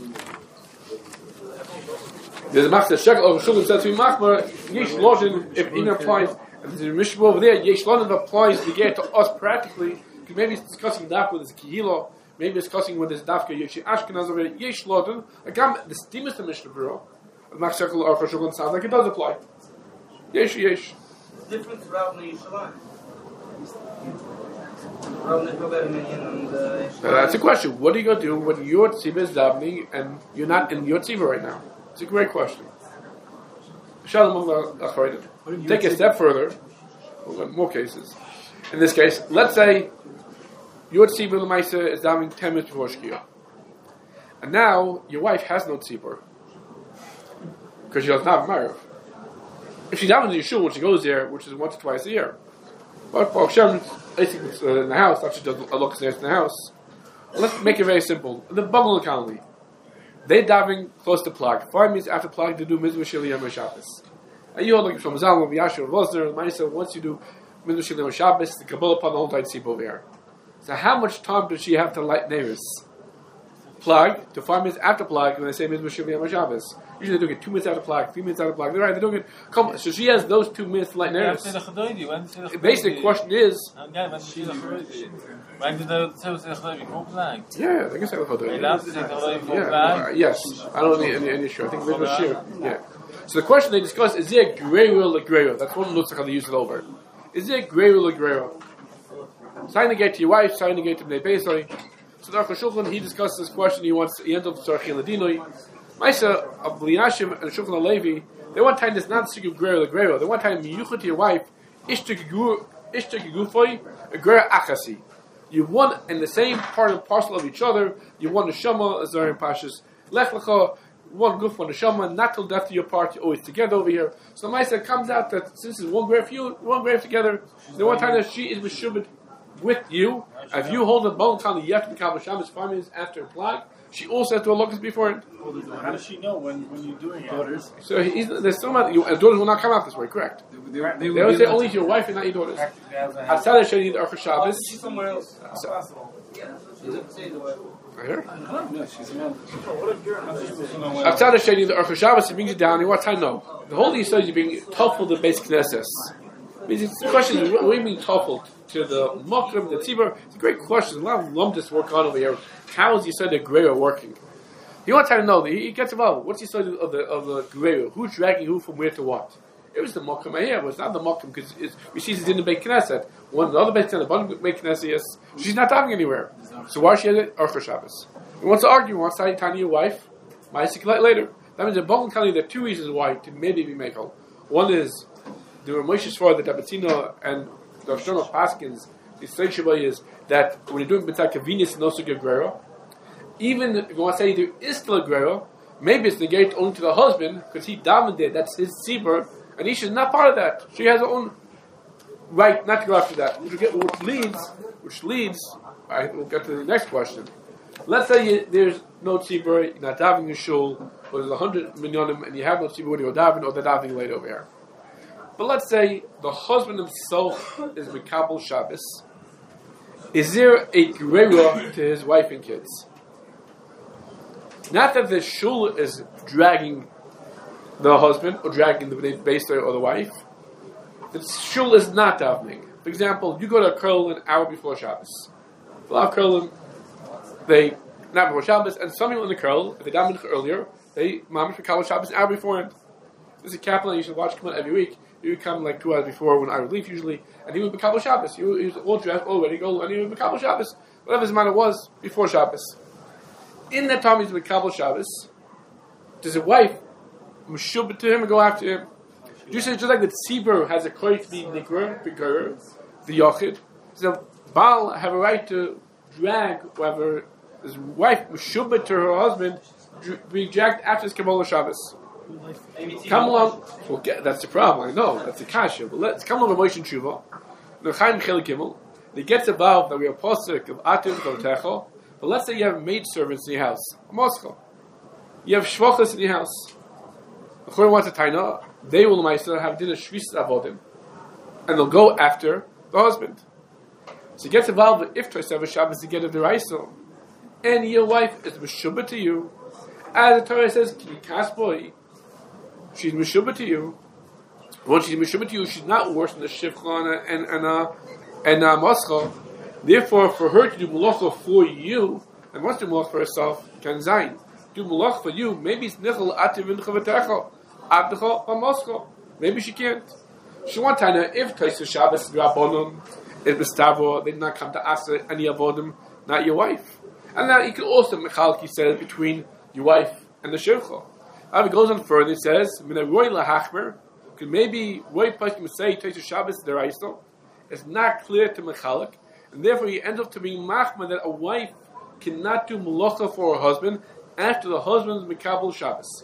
there's a master shekel over shul says to be machmer. Yesh lodin if in applies. And the Mishnah over there, yesh lodin applies to get to us practically. Because maybe it's discussing that with his kihila, maybe it's discussing with his dafka yeshi ashkenaz over there. Yesh lodin agam the steamus the Mishnah Bureau. The master shekel over shul sounds like it does apply. Yesh yesh. Different throughout the Yerushalayim. Throughout the Yerushalayim and the Now that's a question. What are you going to do when your tzibah is davening and you're not in your tzibah right now? It's a great question. Shalom Achroidim. Take a step further. We've got more cases. In this case, let's say your tzibah l'maisa is davening ten minutes before Shkia. And now your wife has no tzibah because she doesn't have a Marav. If she davens in Yeshua when she goes there, which is once or twice a year, but Baruch Shem, I think it's uh, in the house, not she does a look in the house. Let's make it very simple. The Bungalow colony, they davening close to Plag. Five minutes after Plag, they do Mitzvah Shili Yom Shabbos. And you all look from Zalman, Yashua, Vosner, Maisa. Once you do Mitzvah Shili Yom Shabbos, the Kabbalah upon the whole time tzibah over here. So how much time does she have to light neighbors? Plag to five minutes after Plag when they say Mitzvah Shili Yom Shabbos. Usually they're doing it two minutes out of Plag, three minutes out of Plag. They're right, they're doing it. Come, so she has those two minutes to light neighbors. The basic question is. When did the Tzibah Chadoi before Plag? Yeah, I guess I will do it. Yeah, uh, yes. I don't need any, any issue. I think Mitzvah Shir. Yeah. So the question they discuss is there grey rule or grey rule? That's one looks like how they use it over. Is there grey rule or grey rule? Sign the gate to your wife, sign the gate to Bnei Beisai. So the Aruch Shulchan, he discussed this question. He wants he ends up with Tzarchi Ladinoi. Maisa of B'Yashim and Shulchan Alevi. They want time that's not Sigub Grey or Grey rule. They want time Miyucha to your wife. Ishtek Gufoi, a Grey Achasi. You want in the same part and parcel of each other. You want the Shama, Azar and Pashas. Lech Lecha. One goof, one neshama, not till death to your part, you're always together over here. So the Maisa comes out that since it's one grave for you, one grave together, the one time that she is meshubed with you, if you hold the bone time, you have to become a shabbos five minutes after a Plag, she also has to look before it. How does she know when, when you're doing daughters? So he's, there's still not, you, daughters will not come out this way, correct? They, they, They will say only to your wife and not your daughters. Outside of Shani, the Archa Shabbos. She's somewhere else. So, Possible. right here? No, she's a man. Outside of Shani, the Archa Shabbos, he brings you down, and what time? No. The whole thing is you're being tough the base Knesses. The question is, what are you being tough to the Mokrim, the Tzibur? It's a great question. A lot of lumdis work on over here. How is Yisod the Greyer working? You want to know, he gets involved. What's Yisod of the of the Greyer? Who's dragging who from where to what? It was the Mokrim here. It was not the Mokrim because we see it's in the Beit Knesset. One another Beit Knesset, one Beit Knesset, yes. She's not talking anywhere. So why she has it? Archa Shabbos. He wants to argue. He wants to tell your wife. Ma'asik later. That means the Bogan telling you there are two reasons why to maybe be Mekel. One is the Ramoshes for the Tabatina and the Shlomo Paskins. The Seichava is that when you're doing B'tzak Kavinis and also Gegrera, even if you want to say there is still a Grera, maybe it's negated only to the husband because he davened there. That's his tzibur, and he should not part of that. She has her own right not to go after that. Which, get, which leads, which leads. I will get to the next question. Let's say you, there's no tzibur, you're not davening in shul, or there's a hundred minyanim, and you have no tzibur when you're davening, or they're davening late over here. But let's say the husband himself is Mikabel Shabbos. Is there a gerera to his wife and kids? Not that the shul is dragging the husband or dragging the baser or the wife. The shul is not davening. For example, you go to a curl an hour before Shabbos. A lot of curl, they not before Shabbos, and some people in the curl, if they daven earlier, they mamish for Kabbalah Shabbos an hour beforehand. There's a kaplan you should watch come out every week. He would come like two hours before when I would leave usually, and he would be Kabbalah Shabbos. He, he was all dressed, all ready to go, and he would be Kabbalah Shabbos. Whatever his matter was before Shabbos. In that time he's with Kabbalah Shabbos. Does a wife meshubah to him and go after him? Just, just like the tzibur has a koyt to be nikra, b'ger, the yochid, so Baal have a right to drag whoever his wife meshubah to her husband, reject after his Kabbalah Shabbos. Come along. Well, get, that's the problem. I know that's the kasha. But let's come along with Moshe Tshuva. Nechaim Chelik Gimel. They get involved that we are posik of atim kotecho. But let's say you have maid servants in your house, a Moscow. You have shvochas in your house. According to what's a taina, they will have dinner shvis avodim, and they'll go after the husband. So he gets involved with iftar seven Shabbos to get a deraisa, and your wife is meshubah to you, as the Torah says, "Kikas boy." She's meshubah to you. Once she's meshubah to you, she's not worse than the shivcha and and uh, and uh, mascha. Therefore, for her to do malacha for you, and once to do malacha for herself, can zayin do malacha for you. Maybe it's nichel ativ in chavetecha, abdecha mascha. Maybe she can't. She want to know if Taisa Shabbos Rabbanon is Mistavo, they did not come to ask any avodim, not your wife. And now you could also Mechalki said between your wife and the shivcha. However, it goes on further. It says, "Mina roy lahachmer." Could maybe roy pasuk say Taisa Shabbos deraisa. It's not clear to Mechalik, and therefore you end up to being machmer that a wife cannot do malacha for her husband after the husband's mekabel Shabbos,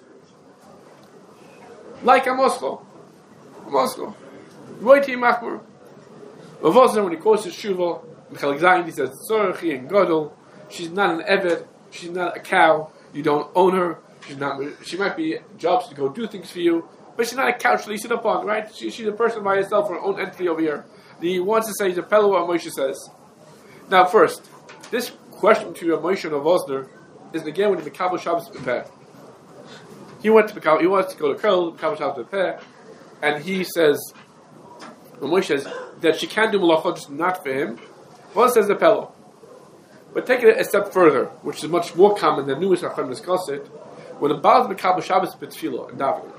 like a Moscow. Moscow. Roy ti machmer. Avosar when he quotes his shuva, Mechalik Zayin, he says, "Tzorchi and Gadol." She's not an eved. She's not a cow. You don't own her. She's not. She might be jobs to go do things for you, but she's not a couch to sit upon, right? She, she's a person by herself, her own entity over here. He wants to say the fellow what Moshe says. Now, first, this question to your Moshe of Osner is again when the Mekabel Shabbos prepared. He went to Mekabel, he wants to go to Kerl, Mekabel Shabbos prepare, and he says, when Moshe says that she can do malacha, just not for him. One says the fellow. But take it a step further, which is much more common than newest Achim discuss it, when the Baal Mekabel Shabbos b'tefillah and davening.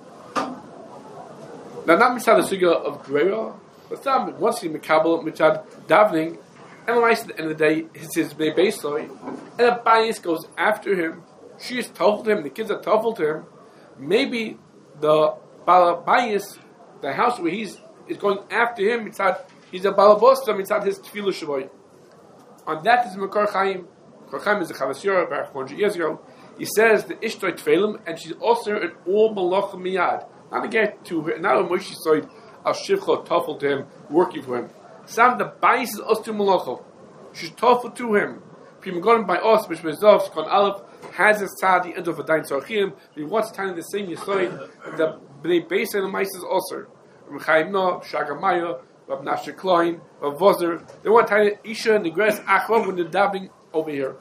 Now, not mitzad the sugya of Greira, but not once he Mekabel mitzad davening, and at the end of the day, it's his baseline, and a bias goes after him. She is tough to him, the kids are tough to him. Maybe the Baal bias, the house where he's is going after him, mitzad, he's a Balabosta, mitzad his tefillah shavoy. On that is Mekor Chaim. Mekor Chaim is a Chavas Yorah, back one hundred years ago. He says the Ishtoi Tefillim, and she's also an all Malacha Miyad. Not to get to her, not a Moshe side, Al Shivcha, Tafel to him, working for him. Sam the Bais is us to Malacha. She's Tafel to him. Primagonim by us, which was Dov, Kon Aleph, has a sad the end of a Dain Tzarchim. He wants to tell the same Yisoid, the Bnei Beis and the Mais is also. Chaim No, Shagamaya, Rab Nasher Klein, Rab Vozer. They want to tell Isha Negres Achra when they're dabbling over here.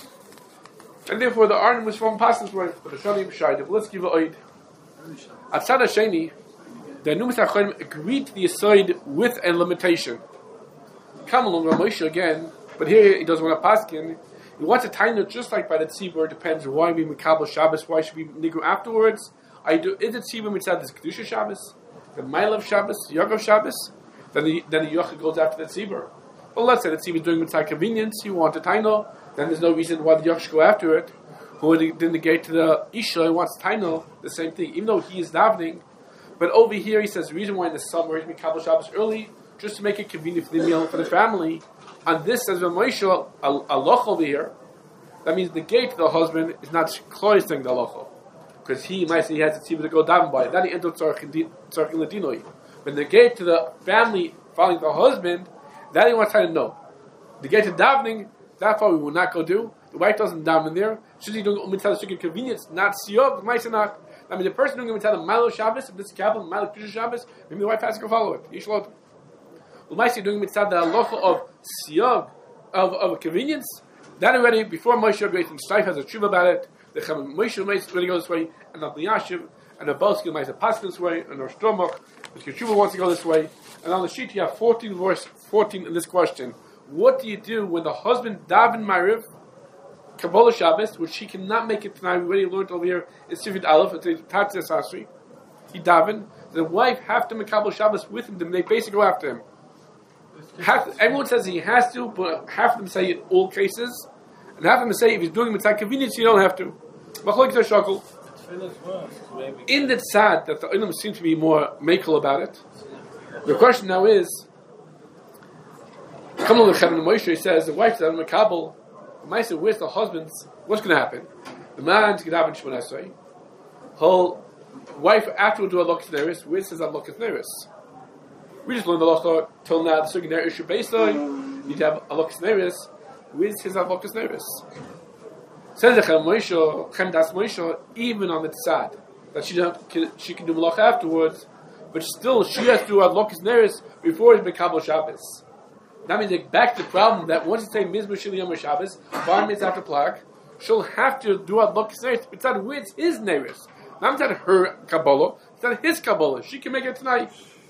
And therefore the Arnim was from Pastor's wife, but the Shanim Shaidim. Let's give a oid. At Tzad Hasheni, the Numis Achronim agreed to the Yisoid with a limitation. Come along, Ramosha again, but here he doesn't want to paskin. He wants a tiny just like by the tzibur. It depends why we Mekabel Shabbos, why should we nigru afterwards. I do is it tzibur mitzad this kedusha Shabbos, the Mailav Shabbos, Yagav Shabbos. Then the then the yochid goes after the tzibur. Well, let's say the tzibur is doing mitzad convenience. You want a taino, then there's no reason why the yochid should go after it. Who didn't negate to the isha who wants taino, the same thing, even though he is davening. But over here he says the reason why in the summer he's Mekabel Shabbos early, just to make it convenient for the meal for the family. And this says Moshe aloch over here. That means the gate to the husband is not closing the aloch, because he might say he has a tzibur to go daven by. Then he enters tzarkin ladinoi. When the gate to the family following the husband, that he wants to know. The gate to davening, that far we will not go do. The wife doesn't daven there. Should he do mitzvah strict convenience, not siyov? Might say not. I mean, the person doing mitzvah Milo Shabbos, if this is capital Milo Kedusha Shabbos, maybe the wife has to go follow it. Yishlot. Well, might say doing mitzvah the halacha of siyov of of convenience. That already before Moshe Rabbeinu Shtaif has a tshuva about it. The Moshe Rabbeinu already goes this way, and the Yashiv and the Balski might have passed this way, and the Stromach, the Tshuva wants to go this way. And on the sheet you have fourteen verse fourteen in this question. What do you do when the husband daven Ma'ariv, Kabbalah Shabbos, which he cannot make it tonight? We already learned over here in Sifid Aleph, it's a Tatzes Asri. He daven. The wife have to make Kabbalah Shabbos with him. They basically go after him. Half, everyone says he has to, but half of them say in all cases, and half of them say if he's doing mitzvah convenience, you don't have to. Tefillah's worse. Maybe. In the tzad that the Olam seem to be more makel about it. The question now is, come along with Chaim Moshe says the wife that Makabel, the Maisa with the husbands, what's going to happen? The man's going to happen Shemon Esrei. Whole wife after will do a lokas neris, with says a lokas neris. We just learned the law till now the sugi ner issue based on you have a lokas neris, with his a lokas neris. Says the Chaim Moshe, Chaim Das Moshe, even on the tzad that she don't, can, she can do malach afterwards, but still she has to do a lokas neris before it's Mekabel Shabbos. That means like, back to the problem that once you say Mizmor Shili Yom Shabbos, five minutes after Plak, she'll have to do a lokas neris. It's not with his neris. Not that her Kabbalah, it's not his Kabbalah. She can make it tonight.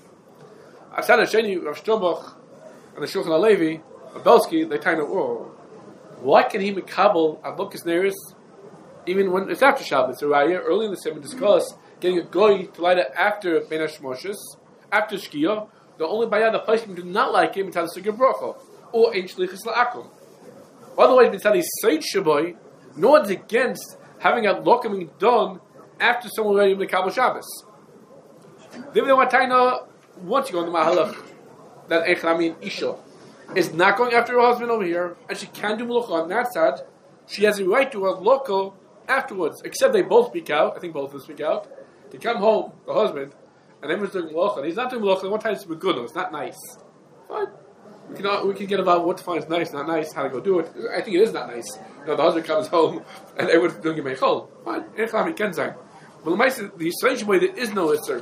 I've said Sheni, Rav Shtolbach, and the Shulchan HaLevi, Belsky, they kind of, oh, why can he make Kabbalah at lokas neris even when it's after Shabbos? So right here, early in the sermon, discussed getting a goy to light it after Ben HaShmoshes, after Shkia. The only bayad the place do not like him until the Sugya Bracha or Ein Shlichus La'akum. Otherwise, it's not a Seid Shaboy, nor it's against having a lokaming done after someone already in the Kabbalah Shabbos. They want to know once you go in the Mahalach that Echramin Isha is not going after her husband over here, and she can do Mulucha on that side. She has a right to a local afterwards, except they both speak out. I think both of them speak out. To come home, the husband, and everyone's doing Mulucha, and he's not doing Mulucha. One time it's good, it's not nice. Fine. We can, we can get about what defines nice, not nice, how to go do it. I think it is not nice. You know, the husband comes home, and everyone's doing a meichol. Fine. Echramin can sein. But the the Yisrael way there is no Isser.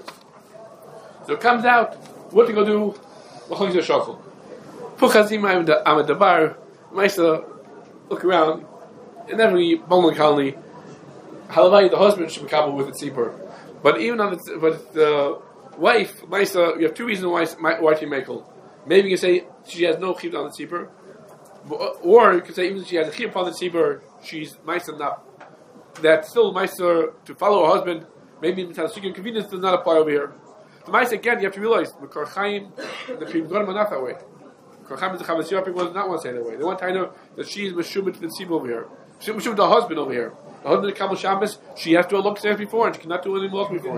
So it comes out, what to go do? L'chol Yisrael Shachol. Puchazim Amad Dabar, Maisa, look around, and every Bowling colony, Halavai, the husband should be coupled with the tzibur. But even on the, but the wife, Maisa, you have two reasons why why she mekel. Maybe you can say she has no chiyuv on the tzibur, or you can say even if she has a chiyuv on the tzibur, she's Maisa not. That still Maisa to follow her husband. Maybe the Sukkah convenience does not apply over here. The Maisa again, you have to realize the Kor Chaim, the Prim Gorim are not that way. Kor Chaim and the Chavas Yar people do not want to say that way. They want to know that she is Meshubah to the tzibur over here. She's Meshubah to the husband over here. The husband of Kabbalah Shabbos, she has to look there before, and she cannot do anything else before.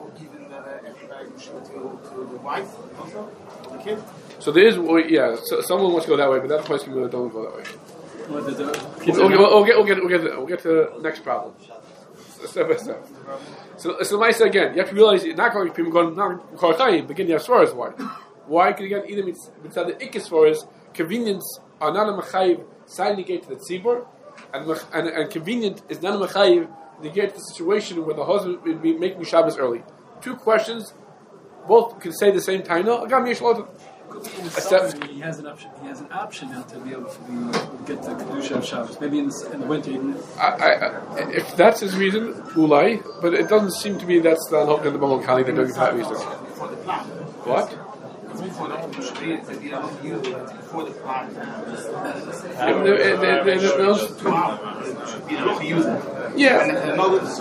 So there is, yeah. So someone wants to go that way, but that place can go. Don't go that way. We'll, we'll, we'll, get, we'll, get, we'll, get, we'll get to the next problem. Step by step. So, so the Maisa again, you have to realize you're not going people going not Korachayim, begin to have Svaras. Why? Why? Because again, either mitzad the Ikkas Svaras, convenience are not a Machayiv, side negate to the Tzibur, and, and, and convenient is not a Machayiv, negate the situation where the husband would be making Shabbos early. Two questions, both can say the same time. No, Agam Yesh Lotam. Except he has an option. He has an option now to be able to be, get the kedusha of Shabbos. Maybe in the, in the winter. Even I, I, if that's his reason, ulai. But it doesn't seem to be that's the hope in the Bamon Kali they're doing for that reason. What? Yeah.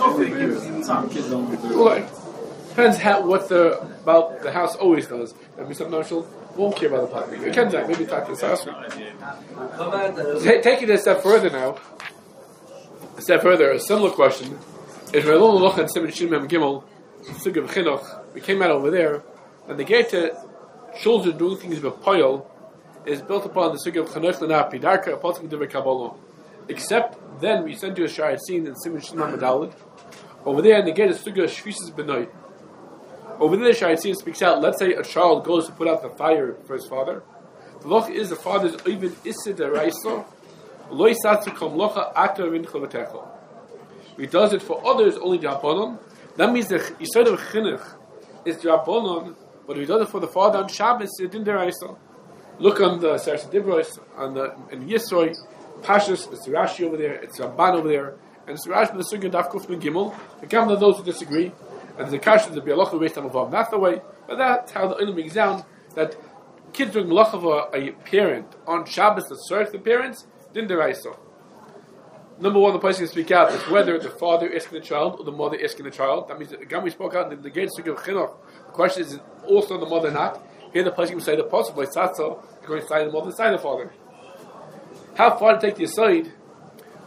Ulai. Depends how what the about the house always does. I mean, some marshal won't care about the pot. It can do maybe talk to the house. Take it a step further now. A step further, a similar question is Relon Loch and Simon Shimon Gimel, Sugab Chinuch. We came out over there, and the gate to children doing things with poil is built upon the Sugab Chinuch Lana Pidarka Apothik Divrei Kabbalah. Except then we sent to a Shai scene in Simon Shimon Medalid. Over there, and the gate is Sugab Shvisis Benoit. Over there, Shayatzin speaks out. Let's say a child goes to put out the fire for his father. The loch is the father's even isid deraisa. Loi satzukom locha ato rin chavatecho. He does it for others only the rabbanon. That means the yisod of chinuch is the rabbanon, but if he does it for the father on Shabbos, it's din deraisa. Look on the Sarsa Dibros on the in Yisroi, Pashas. It's Rashi over there. It's Ramban over there, and it's Rashi the Sugya Daf Kuf Ben Gimel. The Gamla those who disagree. And the kash is the bialocha based on Avav, not the way, but that's how the Olam makes down that kids doing malacha of a parent on Shabbos that serves the parents didn't deraisa. Number one, the person can speak out is whether the father is asking the child or the mother is asking the child. That means again we spoke out in the gate of chinuch. The question is also the mother not. Here the person can say the possible tzatzo going to side the mother, side the father. How far to take the aside?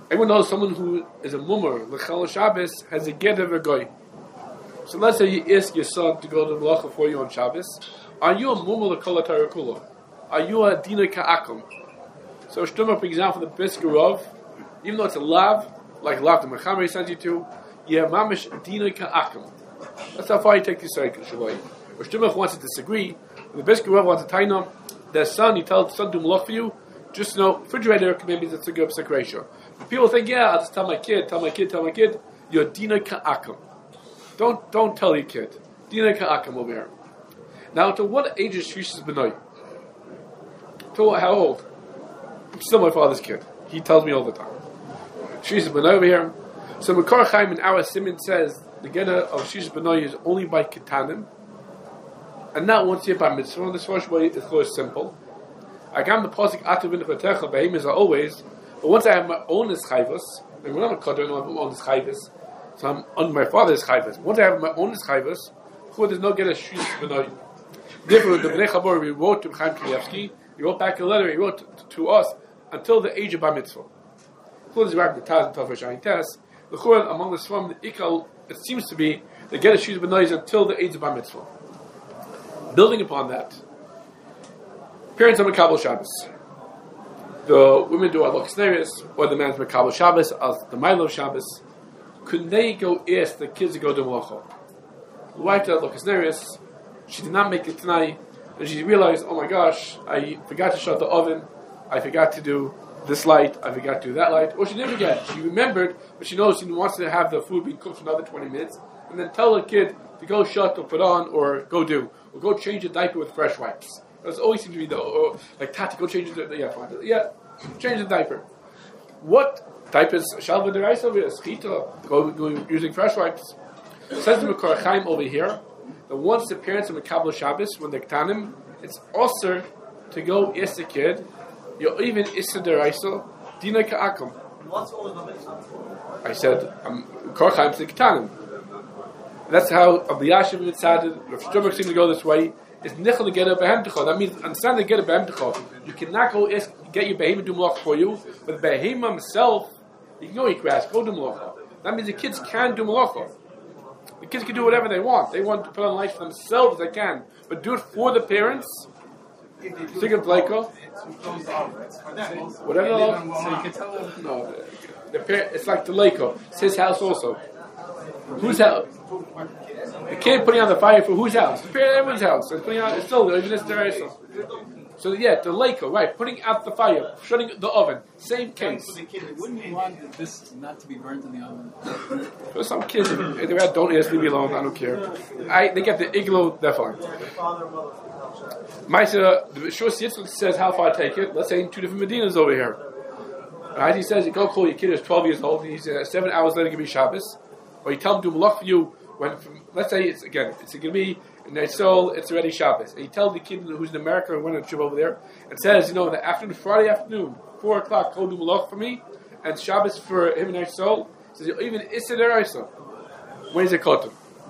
Everyone knows someone who is a mummer, l'chal Shabbos, has a get of a goy. So let's say you ask your son to go to the malacha for you on Shabbos. Are you a mummer l'kol Torah kula? Are you a dina ka'akum? So Shtumah, for example, the Biskarov, even though it's a lav, like lav the Mechamer sent you to, you have mamish dina ka'akum. That's how far you take this cycle, Shavai. Or Shtumah wants to disagree. The Biskarov wants to tell him, their son, he tells the son to do malach for you, just know, refrigerator maybe it's a good ratio. People think, yeah, I'll just tell my kid, tell my kid, tell my kid, you're dina ka'akum. Don't don't tell your kid. Dina ka'akum over here. Now, to what age is Shish's B'nai? To how old? I'm still my father's kid. He tells me all the time. Shish's B'nai over here. So Makar Chaim in our Simon says the Gena of Shish's B'nai is only by Ketanim, and not once yet by Mitzvah. This first way is quite simple. I got the Pasuk Atuvin Chatecha Behemis are always, but once I have my own Eschayvus, and we're not a Kadar, I have my own Eschayvus, so I'm on my father's Chayvus. Once I have my own Eschayvus, there's no get a Shish's B'nai. Therefore, the Bnei Chabor, we wrote to Chaim Kanievsky, he wrote back a letter, he wrote to, to us until the age of Bar Mitzvah. Chul is right, the Taz and Tafresh Ayin Tes. The Chul, among the Swarm, the Ikal, it seems to be, they get a Shish's B'nai until the age of Bar Mitzvah. Building upon that, parents are Mekabel Shabbos. The women do Aloch Sneris, or the man's Mekabel Shabbos, as the Milo Shabbos. Could they go ask the kids to go to Malacha? The wife did Aloch Sneris, she did not make it tonight, and she realized, oh my gosh, I forgot to shut the oven, I forgot to do this light, I forgot to do that light, or she didn't forget, she remembered, but she knows she wants to have the food being cooked for another twenty minutes, and then tell the kid to go shut or put on, or go do, or go change a diaper with fresh wipes. That's always seems to be the, or, like, Tati, go change the, yeah, fine, yeah, change the diaper. What diapers, Shalva Deraisa over here, Schita, go, go using fresh wipes. Says the Makar Chaim over here, that once the parents of Mekabel Shabbos, when they're Ktanim, it's also to go ask the kid, you're even Issa Deraisa, Dina Ka'akum. What's all the mitzvah? I said, um, Makar Chaim to Ktanim. That's how Abdi Yashiv decided, Rav Shtumach seemed to go this way, is Nichel to get a Behem Techa. That means, understand to get a Behem Techa. You cannot go ask, get your Behem to do Malach for you, but the Behem himself, you can go eat grass, go do Malacha. That means the kids can do Malacha. The kids can do whatever they want. They want to put on lights for themselves, they can. But do it for the parents. Think of Leiko. Whatever. So you can tell them. No, the, the par- it's like the Leiko. It's his house also. Whose house? The kid putting on the fire for whose house? The parent, everyone's house. It's putting out. It's still even this direction. So yeah, the Leiko, right? Putting out the fire, shutting the oven. Same case. Wouldn't you want this not to be burnt in the oven? For some kids, if they're out, don't ask, leave me alone. I don't care. I they get the igloo, they're fine. Maisa, the Shur Yitzchak says how far I take it. Let's say in two different Medinas over here. Right? He says you go call your kid who's twelve years old. And he's uh, seven hours later give me Shabbos, or you tell him to do malach for you when. From, let's say it's again, it's going to be in their soul. It's already Shabbos. And you tell the kid who's in America or went on a trip over there and says, you know, the afternoon, Friday afternoon, four o'clock, go do malach for me, and Shabbos for him and their soul. Says even Issa Deraisa. When is it called?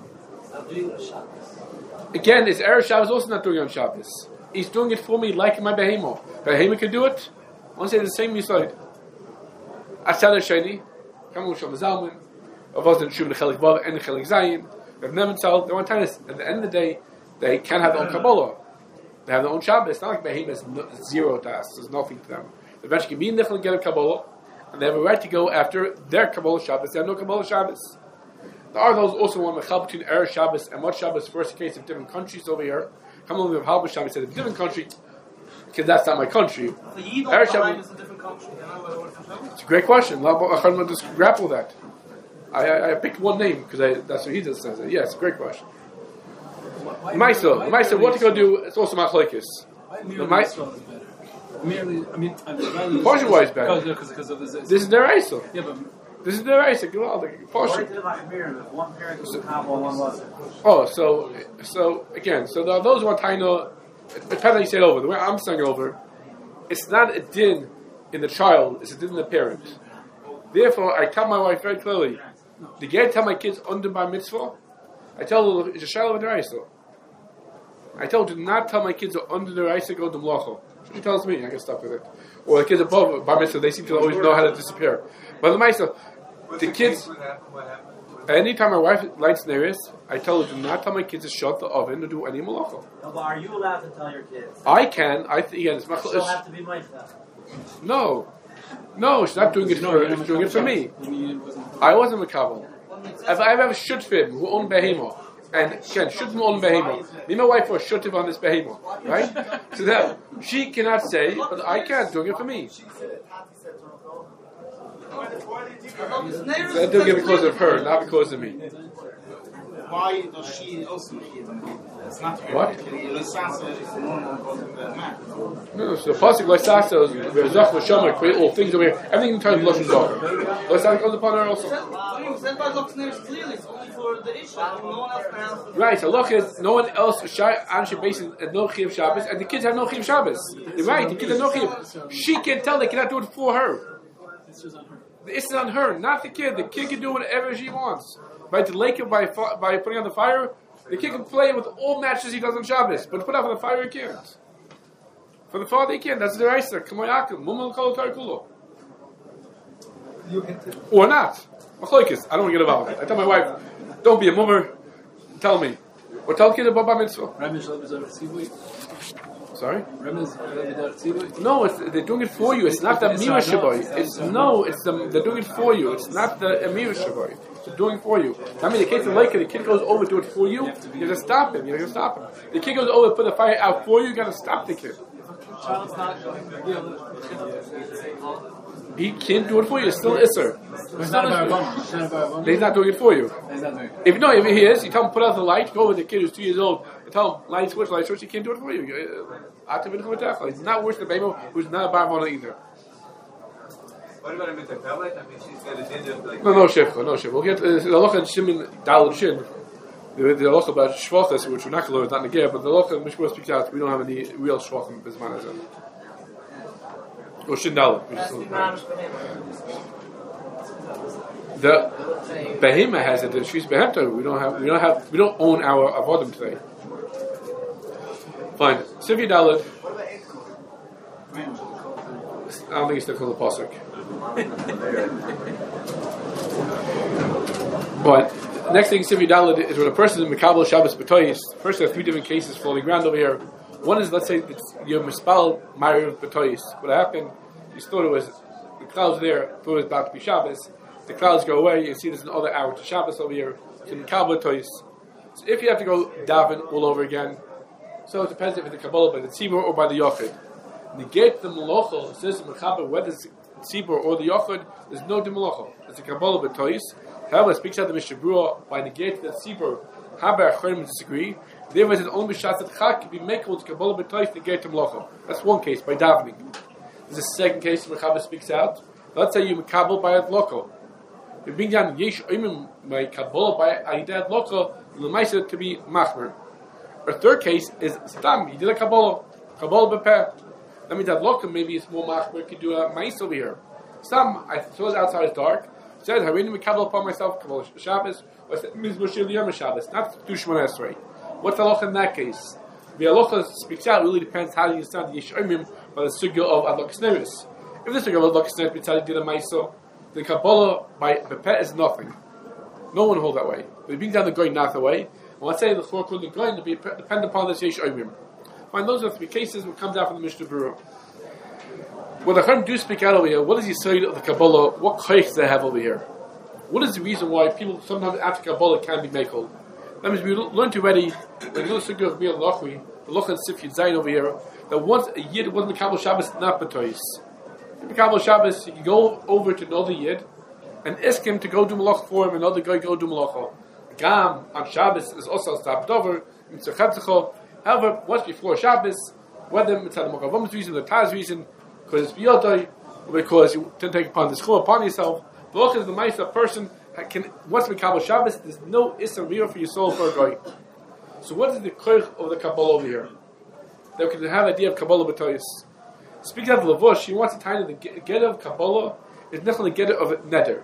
Again, it's Erev Shabbos also not doing it on Shabbos. He's doing it for me like my Behemo. Behemo can do it. I want to say the same side. Asad Sheni, Kamu Shom Zalman, Avos Shum Chelik Vav and Chelik Zayin. They have Nemental. They want to this. At the end of the day, they can't have their own Kabbalah. They have their own Shabbos. It's not like Behemo has no, zero to us. There's nothing to them. They eventually can be in Nechel and get a Kabbalah, and they have a right to go after their Kabbalah Shabbos. They have no Kabbalah Shabbos. There are those also one mechal between Erev Shabbos and what Shabbos. First case of different countries over here. Come on, we have Halbah Shabbos said a different country because that's not my country. Erev Shabbos is a different country. It's a great question. I'll just grapple that. I, I, I picked one name because that's what he just says. Yes, yeah, great question. Maisa, Maisa, what to go do? It's also machlokes. The Maisa. Merely, I mean, portion wise better. Because, because of this. This is their Eisa. Yeah, but. This is their Eisa. Portion. One parent was Kabbalah, one wasn't. Oh, so so again, so the, those who are taino, it depends how you say it over. The way I'm saying it over, it's not a din in the child; it's a din in the parent. Therefore, I tell my wife very clearly: the get tell my kids under by mitzvah. I tell them it's a shiloh of their Eisa. I told you not tell my kids are under their Eisa go to mlacha. She tells me I can stop with it. Or the kids above bar mitzvah, they seem to always know how to disappear. But the mitzvah, the kids. Anytime my wife lights neris, I tell her do not tell my kids to shut the oven or do any malacha. No, but are you allowed to tell your kids? I can. I th- again, it's my. You still have to be mindful. No, no, she's not doing it for her. She's doing it for me. I wasn't makabel. If I have a shutfim who own behemo, and again, shutfim own behemo, me and my wife were shutfim on this behemo, right? So that she cannot say, but I can't doing it for me. They're doing it because of her, not because of me. Why does she also make it? It's not her. What? L'sasa is the normal cause of the man. No, no, so the pasuk l'sasa is v'zach l'shamar create all things over here. Everything in terms of lashon zachar. L'sasa goes upon her also. Said by Lux Neris clearly, it's only for the Isha. No one else can answer. Right, so look is no one else answer basis at no chiv Shabbos, and the kids have no chiv Shabbos. You're right, the kids have no chiv. She can tell they cannot do it for her. This is on her. This is on her, not the kid. The kid can do whatever she wants. By to lake it by by putting on the fire, the kid can play with all matches he does on Shabbos, but to put out on the fire he can't. For the father he can't. That's the Reiser. Kamoyakim, Mumul Kol Tarkulo. Or not. Machlokes. I don't want to get involved. I tell my wife, don't be a mummer. Tell me. Or tell the kid about bar mitzvah. Sorry? No, it's, they're doing it for you. It's not the Amira Shaboy. It's no, it's the they're doing it for you. It's not the Amira Shaboy. They're doing it for you. I mean, the kid's like it. The kid goes over to do it for you. You have to stop him. You have to stop him. The kid goes over to put the fire out for you. You got to stop the kid. He can't do it for you. It's still Isser. He's not a barabon. He's not doing it for you. If no, if he is, you tell him put out the light. Go with the kid who's two years old. And tell him light switch, light switch. He can't do it for you. It's not worse than the baby who's not a barabon either. What about a mitzvah? I mean, she said it didn't like. No, no shifcha, no shifcha. We'll get the halacha and Shimon Dal and Shin. The halacha about shvachas, which we're not going to learn, not negay, but the halacha and Mishmur speaks out. We don't have any real shvachim in this man. Or Shin Dal. The behema has it. That she's behemta. We don't have. We don't have. We don't own our avodim today. Fine. Sivi Dalad. I don't think it's still called the pasuk. But next thing, Sivi Dalad, is when a person is Mekabel Shabbos B'toyis. First, there are three different cases floating around over here. One is, let's say, you're Mispal Mariv B'toyis. What happened? You thought it was the clouds there. Thought it was about to be Shabbos. The clouds go away. You see, there's another hour to Shabbos over here. To Mekabel B'toyis. So if you have to go daven all over again, so it depends if it's the Kabbalah by the Tzibur or by the Yochid. Negate the Malochel, it says in Mechaber, whether it's Tzibur or the Yochid, there's no Dimalochel. It's a Kabbalah B'toyis. However, it speaks out the Mishabura by negate the Tzibur. Haber Achorim disagree. Therefore, it says only B'shat that Chak can be makel to Kabbalah B'toyis negate the Malochel. That's one case, by davening. There's a second case Mechaber speaks out. Let's say you Mekabel by a local. If you bring down Yesh Oimim by Kabbalah by Aidat local, L'maisa to be Machmer. Our third case is Stam. You did a Kabbalah. Kabbalah B'peh. That means that local maybe it's more machmer. You can do a mais over here. Some I suppose outside is dark. It says Harini Mekabel upon myself Kabbalah Shabbos. Or Mizmor Shil Yom Shabbos. Not do Shemona Esrei. What's the halacha in that case? The halacha speaks out. Really depends how you understand the Yishomim by the sugya of Adlokas Neris. If the sugya of Adlokas Neris b'tzad did a maiso, the Kabbalah by Bepet is nothing. No one hold that way. But you bring down the goy not the way. And let's say the four could the goy to be dependent upon this Yishomim. Fine, those are three cases that come down from the Mishnah Berurah. When the Chachamim do speak out over here, what is the side of the Kabbalah? What koich they have over here? What is the reason why people sometimes after Kabbalah can be makel? That means we learned already when you know the Sugya of Mir Lachri, the Loch and Sif Yud Zayin over here, that once a Yid wasn't Mekabel Shabbos, not B'toyis. If Mekabel Shabbos, you can go over to another Yid and ask him to go do Malach for him, another guy go do Malacha. Gam on Shabbos is also Stab Dover, Mitzvah Chetzecho. However, once before Shabbos, whether it's the Mokavom's reason or the Taz reason, because it's Biyodai, or because you didn't take upon the school upon yourself, the Loch is the mice a person can, once Mekabel Shabbos, there's no Issa Riyah for your soul for a guy. So what is the Koich of the Kabbalah over here? That we can have an idea of Kabbalah B'toyis. Speaking of the Lavush, he wants to tie in the get of Kabbalah is not the get of Neder.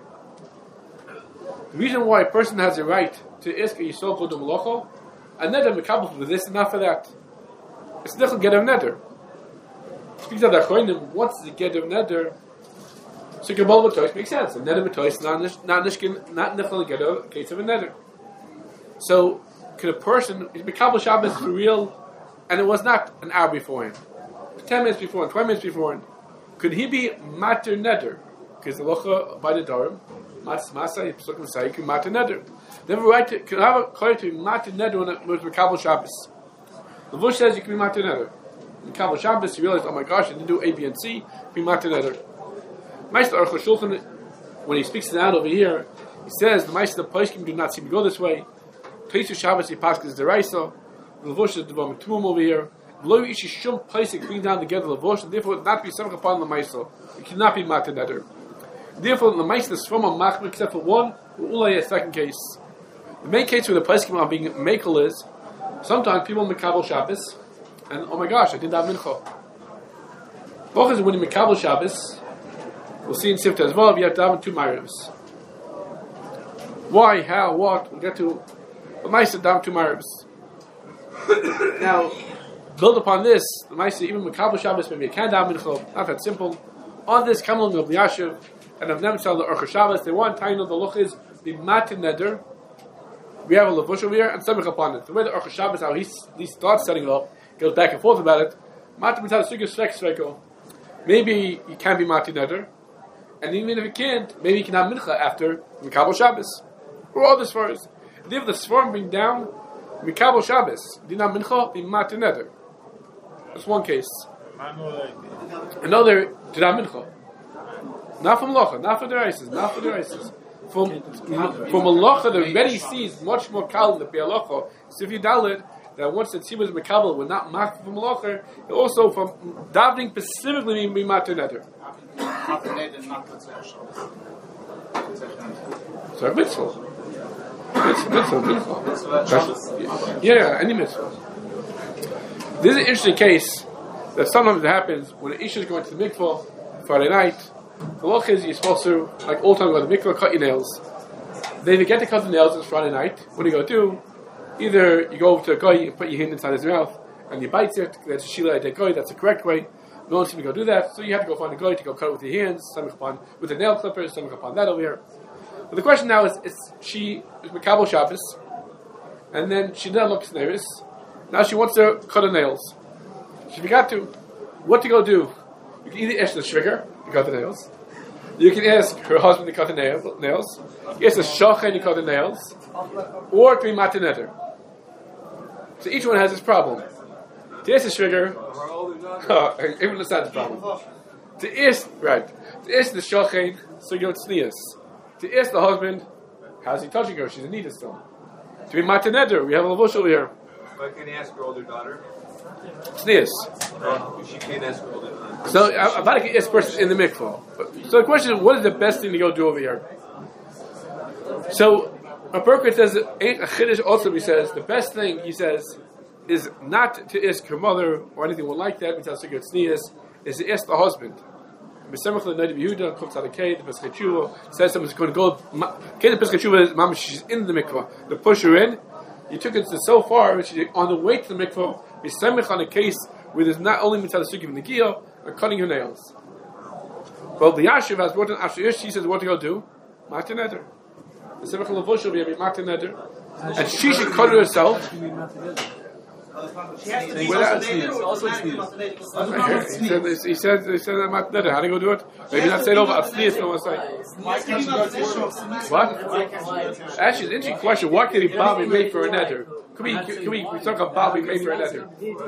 The reason why a person has a right to ask a Yisrael Kodum Malacha, and Neder Mekabel for this and not for that. It's not get of Neder. Speaks of the Achronim, what's the get of neder? So Kabbalah B'tois makes sense. A neder B'tois, not nishkin, not nifal get of case of a neder. So, could a person, is Mikabel Shabbos for real, and it was not an hour beforehand, ten minutes before, twenty minutes beforehand, could he be mater neder? Because the locha by the Dorim, Mas Masa, Yipsukim say, you can matter neder. Then we write to, can have a clear to matter neder when it was Mikabel Shabbos. The Vush says you can be matter neder. Mikabel Shabbos, you realize, oh my gosh, I didn't do A, B, and C, be matter neder. Meister Aruch HaShulchan, when he speaks it out over here, he says the Meister of the Poskim do not seem to go this way. Teisu Shabbos, he passes the Raisa. The Vush is the Vomitumum over here. Lo Ishi Shum Pesach bring down together the Vush, and therefore it would not be something upon the Meister. It cannot be matter neder. Therefore, the Meister is from a Machmer, except for one, Ulay a second case. The main case where the Pesachim are being makel is sometimes people Mikabel Shabbos, and oh my gosh, I did that mincha. Both is when you Mikabel Shabbos, we'll see in Sifta as well, you have to have two Mariams. Why, how, what, we'll get to the Meister down two Mariams. Now, build upon this, the Meister, even Mikabel Shabbos, maybe a can down mincha, not that simple. On this, Kamal of Yashiv, and of them tell the Orcha Shabbos, they want to know the loch is the matin neder. We have a levush over here and samich upon it. The way the Orcha Shabbos, how he, he starts setting it up, goes back and forth about it. Matin mitzad sukkah shrek shreko. Maybe he can be matin neder, and even if he can't, maybe he can have mincha after Mikabel Shabbos. Or all this first. If the swarm bring down Mikabel Shabbos, dina mincha be matin neder. That's one case. Another dina mincha. Not from Locha, not for the Reises, not for the Reises. From from a Locha that already sees much more kal than the Locha. So if you dalit that once the Tzibur is Mekabel will not mark from Locha, also from davening specifically be matter neder. So a mitzvah. Mitzvah, mitzvah. Yeah, any mitzvah. This is an interesting case that sometimes it happens when an Isha is going to the mikvah Friday night. The loch is you're supposed to, like all time, go to the mikvah, cut your nails. Then if you get to cut the nails, it's Friday night. What do you go do? Either you go over to a guy, you put your hand inside his mouth, and you bite it. That's a shila de guy. That's the correct way. No one seems to go do that, so you have to go find a guy to go cut it with your hands. Some upon with the nail clippers. Some upon that over here. But the question now is: is she is Mikabel Shabbos, and then she now looks nervous. Now she wants to cut her nails. She forgot to. What to go do? You can either ask the shriger to cut the nails. You can ask her husband to cut the nail, nails. You ask the shochet to cut the nails. Or to be matin neder. So each one has its problem. To ask the shriger, oh, everyone understands the problem. To ask, right. To ask the shochet, so you know it's sneas. To ask the husband, how's he touching her? She's a nida still. To be matin neder, we have a lavush over here. But can he ask her older daughter? Sneas. Oh, she can't ask her older daughter. So, I'm about to get this person in the mikvah. So the question is, what is the best thing to go do over here? So, Berkowitz says, ain't a chiddush also, he says, the best thing, he says, is not to ask her mother or anything like that, because she gets sneezed, is to ask the husband. B'semach l'naydi b'Yehuda, comes out of Kay, the Pesach Tshuva, says someone's going to go, Kay the Pesach Tshuva is, Mama, she's in the mikvah. To push her in, you took it so far, she's on the way to the mikvah, b'semach on a case where there's not only mitzvah sukkah in the giyah, or cutting her nails. Well, the Yashiv has brought in after Ish, she says, what to go do? Matin neder. The Semach Lavush will be a Matin neder. And she should cut it herself. She said, he said, he said, Matin neder. How do you go do it? Maybe not say it over. Asli, no one say. What? Actually, an interesting question. Why did he Bobby make for a neder? Can we, can we, we talk about Bobby made for a neder?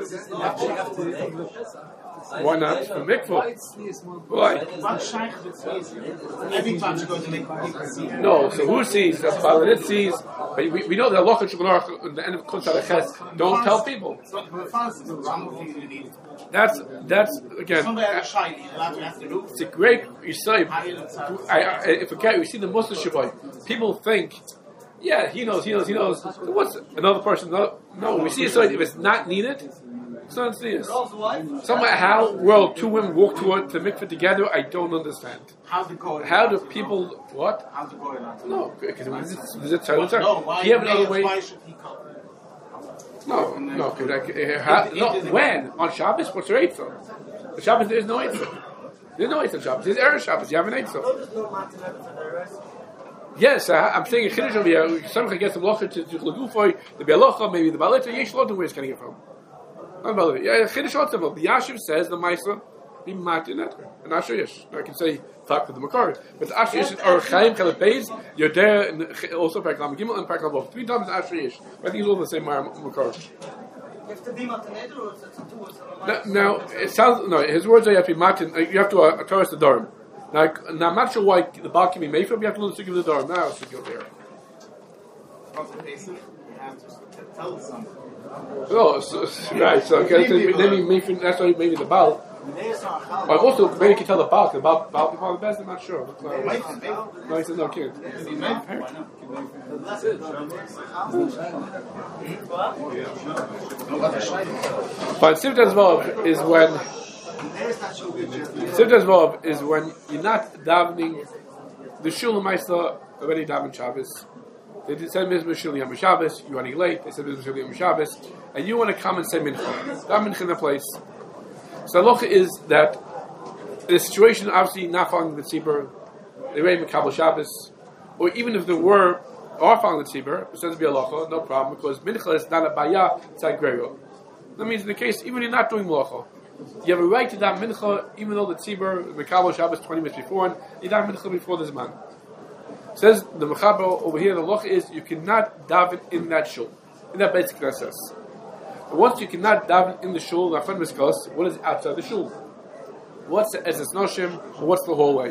Why not? For mikvah. Why? Every time you go to mikvah, no, so who sees? That's Balanit sees. But we, we know that Allah at the end of Kutzah Ches don't tell people. That's, that's again, it's a great, you say, I, I, if again, we see the Muslim Shabbat, people think, yeah, he knows, he knows, he knows. What's another person? No, no we see it, so if it's not needed, it's not serious. Somehow, well, two women walk toward the mikveh together. I don't understand. How do go? How do people what? How do go? No, because there's a time. Do you have another way? Why should he cut? No, no, like, uh, how, no. When on Shabbos? What's the rate for? The Shabbos there is no Eitzah. There's no Eitzah Shabbos. There's Erev Shabbos. You have an Eitzah. Yes, I, I'm saying a Chiddush over here. Somebody gets the Locha to to Lagufoy, the Be'alocha, maybe the Balita. Yesh Lotin, where it's getting it from? Not Balita. Yeah, Chiddush Otzav. The Yashiv says the Maisa be Matin Eter. And Asher Yesh. I can say talk to the Makar, but the Asher Yesh or Chaim Chalep Beis. You're there, and also Paraklam Gimel and Paraklam Bov. Three times Asher Yesh. I think it's all the same Makar. Now it sounds no. His words are you have to be Matin. You have to uh, Torah the Durham. Now, now, I'm not sure why the Baal can be made from. You have to learn the Sukkah of the Durham. Now, Sukkah over here. You have to tell someone. Oh, so, right. So, okay, so maybe, maybe that's why maybe the Baal. But also, maybe you can tell the Baal. The Baal, Baal can the best. I'm not sure. No, he said no, can't. But Sivtas Vav is when. Sivtas Vav is when you're not davening the Shul Maisa already daven Shabbos. They said Mizmah Shul Yom Shabbos. You're running late. They said Mizmah Shul Yom Shabbos, and you want to come and say Mincha. Daven Mincha in the place. So the halacha is that the situation obviously not following the tzibur, they already Mekabel Shabbos, or even if there were are following the tzibur, it says to be halacha, no problem, because Mincha is not a baya, it's like Grego. That means in the case, even if you're not doing malacha, you have a right to daven mincha, even though the tzibur, Mekabel Shabbos twenty minutes before, and you daven mincha before this man. It says the Mechaber over here, the halacha is you cannot daven in that shul, in that basic process. But once you cannot daven in the shul, the friend discussed what is outside the shul. What's the Ezes Noshim, or what's the hallway?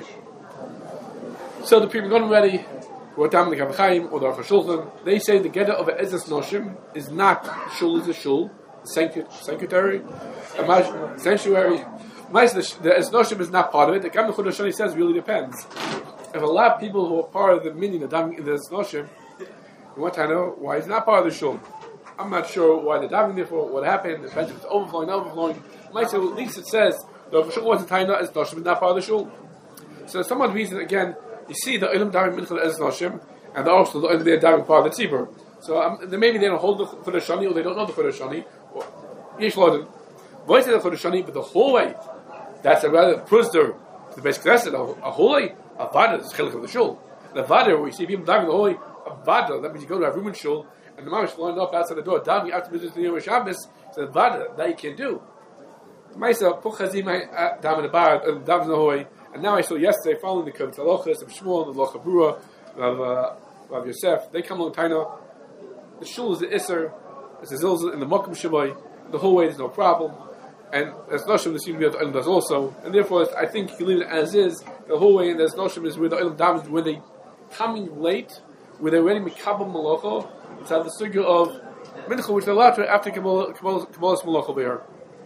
So the people got ready, or Tam the Kavachayim, or the Aruch HaShulchan, they say the Geder of Ezes Noshim is not shul is a shul, sanctuary, a sanctuary. The Ezes Noshim is not part of it. The Gam Nechud Hashani says really depends. If a lot of people who are part of the meaning of davening in the Ezes Noshim, you want to know why it's not part of the shul. I'm not sure why they're diving there for, what happened, the bench was overflowing, overflowing. Might say, well, at least it says, the shul wasn't tying out as Noshim, is not part of the shul. So some odd reason, again, you see the Ilim diving mincha as Noshim, and also the they're diving part of the Tzibur. So um, maybe they don't hold the Chodesh Shani, or they don't know the Chodesh Shani, or Yesh Lodim. Why is it the Chodesh Shani, but the hallway, that's a rather prusder to the base Knesset, a hallway, a Vada, is Chilik of the shul. The Vada, where you see people diving the hallway, a Vada, that means you go to a room in shul, and the mamish lined up outside the door, down after business the Yom Shabbos, so Vada, that you can't do. Myself, put Chazim down in the bar, down in the hoy, and now I saw yesterday, following the Kavitz Alochas of Shmuel, the Locha Brura, of Rav Yosef, they come along Taina. The shul is the Isser, it's the Zilzal in the Mokum Shabai, the whole way there's no problem, and there's Noshim the Sibim the Ilim does also, and therefore I think you can leave it as is, the whole way, and there's Noshim is where the Ilim David, where they coming late, where they're already Mikabel Malacha, it's at the sugya of Mincha, which they're allowed to after Kabbalas Malacha there.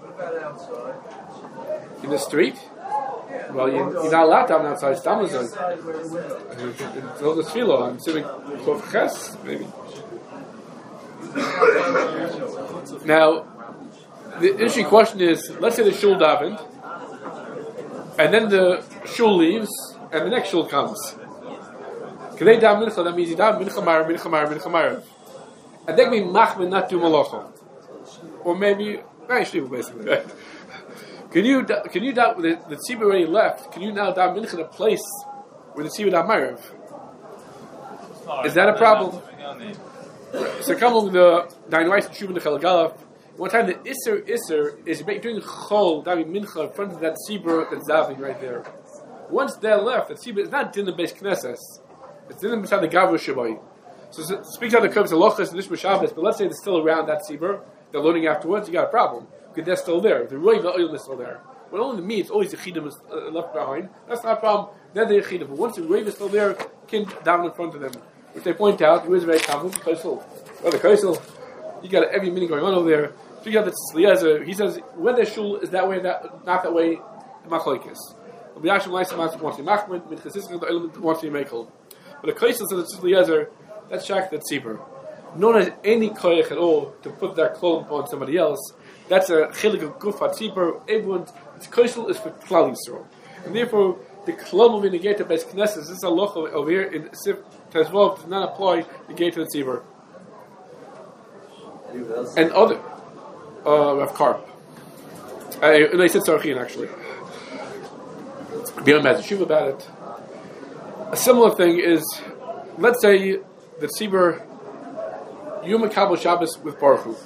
In the street? Well, you're, you're not allowed to have an outside stamazon. It's all the tefillah. I'm assuming Chov Ches, maybe. Now, the interesting question is, let's say the shul davened, and then the shul leaves, and the next shul comes. Can they daven mincha? That means you daven mincha mar, mincha mar, mincha mar. And they can be machmir, not do malacha. Or maybe, basically, right? Can you can you doubt the, the tzibur already left? Can you now daven mincha in a place where the tzibur daven marav? Is that a problem? So come along the Dainwais and Shuvin the Chalgalaf. One time the Isser Isser is doing chol davening mincha in front of that tzibur that's davening right there. Once they're left, the tzibur is not dinner based knesses. It's dinner beside the Gavur Shabai. So, so speaks out the Kavitz Alochas and Nishma Shabbos, but let's say they're still around that tzibur, they're learning afterwards, you got a problem. Because they're still there. The Roy Va'il is still there. When only the me, it's always the Chidim is uh, left behind. That's not a problem. They're the Chidim. But once the Roy is still there, can down in front of them. Which they point out, who is very common, Kaisel. Well, the Kaisel, you got every meeting going on over there. Figure out that Tzliyazer, he says, when the shul is that way, that, not that way, Machlaikis. But the Asham Laisa wants to be Machmid, with Chesiskin, the element wants to be Mekel. But the Kaisel says that Tzliyazer, that's Shak, that's Tzibur. No one has any koyach at all to put that clone upon somebody else. That's a chilik of guf hatzibur. Everyone's koshel is for Klal Yisrael, and therefore the klal will be negated by Knesset. This is a loch over here in Sif Tezvov does not apply the gate to the tzibur. And other uh, Rav Karp. Uh, no, he said Sarachin actually. Beyond Mazashuv about it. A similar thing is, let's say the Tzibur, you Makabel Shabbos with Baruch Hu.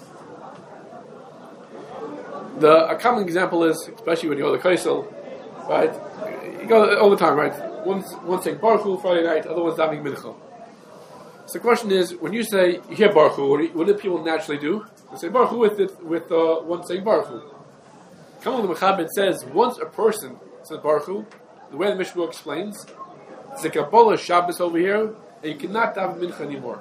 The a common example is, especially when you go to Kaisel, right? You go all the time, right? One's one saying Baruch Hu Friday night, other one's davening Mincha. So the question is, when you say you hear Baruch Hu, what do, what do people naturally do? They say Baruch Hu with it, with uh, one saying Baruch Hu. Come on, the Mechaber says once a person says Baruch Hu, the way the Mishnah explains, it's a Kabbalah Shabbos over here, and you cannot daven Mincha anymore.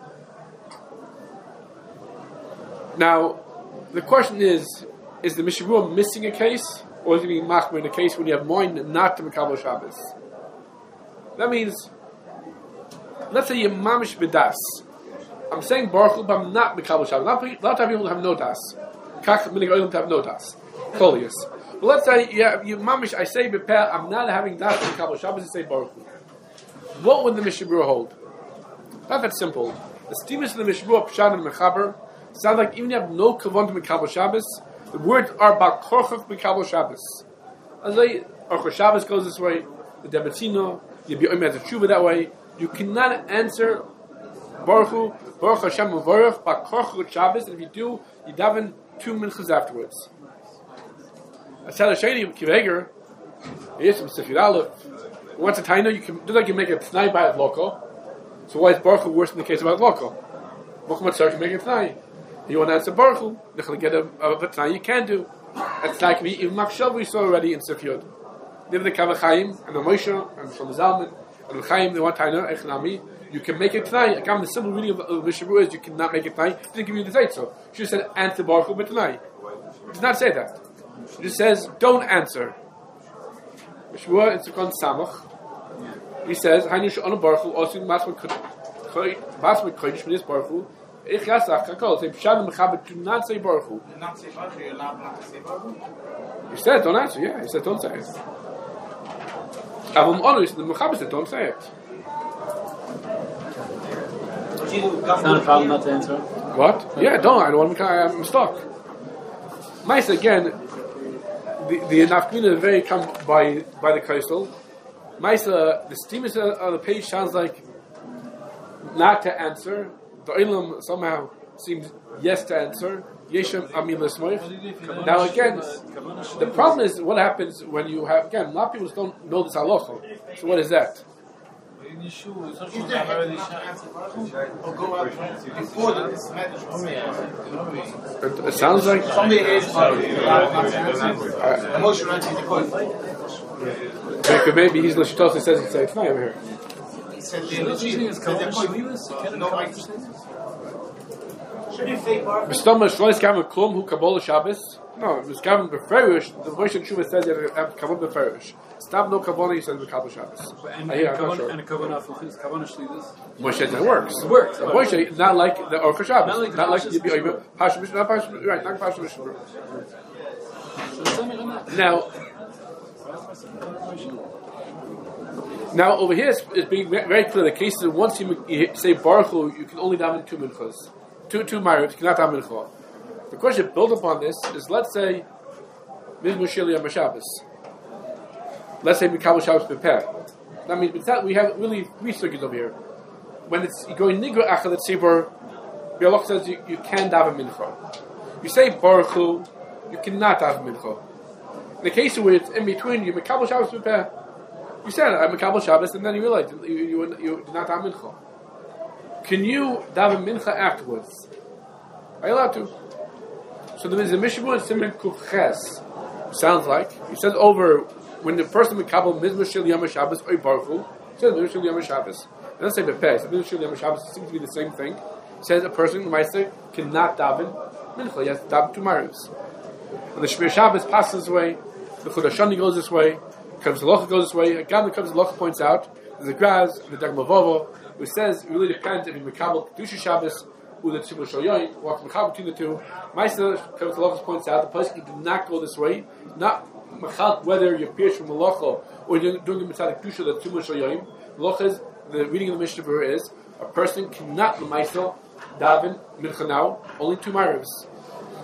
Now, the question is, is the Mishnah missing a case, or is it being machmer in a case when you have mind not to Kabbalah Shabbos? That means, let's say you're mamish b'das. I'm saying Baruch Hu, but I'm not Kabbalah Shabbos. Not, not have people to have no das. Kach minig oilim to have no das. Kolius. But let's say yeah, you mamish. I say b'peh. I'm not having das in Kabbalah Shabbos. I say Baruch Hu. What would the Mishnah hold? Not that simple. The steamers of the Mishnah Pshat and Mechaber sound like even if you have no kavanah in Kabbalah Shabbos, the words are about korchach in Kabbalah Shabbos. As I Orchos Shabbos goes this way, the Debatzino, you be omer tshuva that way. You cannot answer Baruch Hu, Baruch Hashem Mevorach, but korchach Shabbos, and if you do, you daven two minchas afterwards. I tell the Shani Kiveger, here's some Sifir Aleph. Once a taina, you can do like you make a tnai by a loco. So why is Baruch Hu worse in the case of a loco? Mokum Matzar can make a tnai. You want to answer Baruch Hu, you can get a, a, a tnai you can do. A tnai can be even Machshav we saw already in Sifyod. Live the Kavachayim and the Moshe and Shlomo Zalman and the Chaim. They want taina Echnami. You can make a tnai. Again, the simple reading of the Mishnah is you cannot make a tnai. It didn't give you the date. So she just said answer Baruch Hu but tnai. It does not say that. It just says don't answer. Mishnah it's a kon samach. He says, "Haynish on Baruch Hu also masmid masmid kodesh minis Baruch Hu." Ich yasach kakol. Say Pshat Mechaber do not say Baruch Hu. Not say Baruch Hu. You're not allowed to say Baruch Hu. He said, "Don't answer." Yeah, he said, "Don't say it." Avum honest, the Mechaber said, "Don't say it." It's not a problem not to answer. What? Yeah, don't. I don't want to. I'm stuck. Mice again. The the nafkina very come by by the coastal. Maisa, the steamers on the page sounds like not to answer. The Olam somehow seems yes to answer. Yeshem Amin L'Smoich. Now again, the problem is what happens when you have, again, a lot of people don't know this halacha. So what is that? Or go out before the It, it sounds like somebody is emotional to the point. maybe, maybe he's Lashtos says he says it's not over here. He said So this using is Kavanah Shlilas? You can't no have should you say Baruch Hu? Mistama Shlois Kavan Klum Hu Kabbalah Shabbos. No, it was Kavan Beferish. The Moshe Tshuva says you have Kavan Beferish. Stop no Kavanah. He says the Kabbalah Shabbos. And I hear. I'm not sure. and a Kavanah is Kavanah Shlilas. Moshe says it works. It works. So Moshe is not like the Orchos Shabbos. Not like the Not like Pashas the Yibbi Pasha Mishnah. Not Pasha Mishnah. Right. Not Pasha Mishnah. So tell me on that. Now. Now over here it's, it's being very clear. The case is once you, you say Baruch Hu, you can only daven two minchas, two two marivs. You cannot daven mincha. The question built upon this is: let's say Mizmor Shili on Shabbos. Let's say Mikabel Shabbos Bepeh. That means we have really three circuits over here. When it's you go in Nigra Achad Tzibur, the Allah says you, you can daven mincha. You say Baruch Hu, you cannot daven mincha. In the case where it's in between, you Mikabel Shabbos Bepeh. You said I'm Mikabel Shabbos, and then you realize you you, you did not daven mincha. Can you daven mincha afterwards? Are you allowed to? So there is a Mishnah in Siman Kufches. Sounds like he says over when the person Mikabel Mizmor Shel Yom Shabbos or Baruch Hu, he says Mizmor Shel Yom Shabbos. And let's say Bepeh. So Mizmor Shel Yom Shabbos seems to be the same thing. He says a person might say cannot daven mincha. He has to daven two marivs. And the Shmir Shabbos passes this way. The Chodashani goes this way. Comes the Locha goes this way. Again, the comes the Locha points out there's a Graz, the Dagmavovo, who says it really depends if you Mikabel Kedusha Shabbos or the Tzibur Shel Yoyin, walks Mikabel between the two. Ma'aser comes the Locha points out the person did not go this way, not Machal whether you're pierced from the Locha or you're doing the Mitzvah Kedusha the Tzibur Shel Yoyin. The Locha is the reading of the Mishnah is a person cannot Ma'aser daven mincha now only two marivs.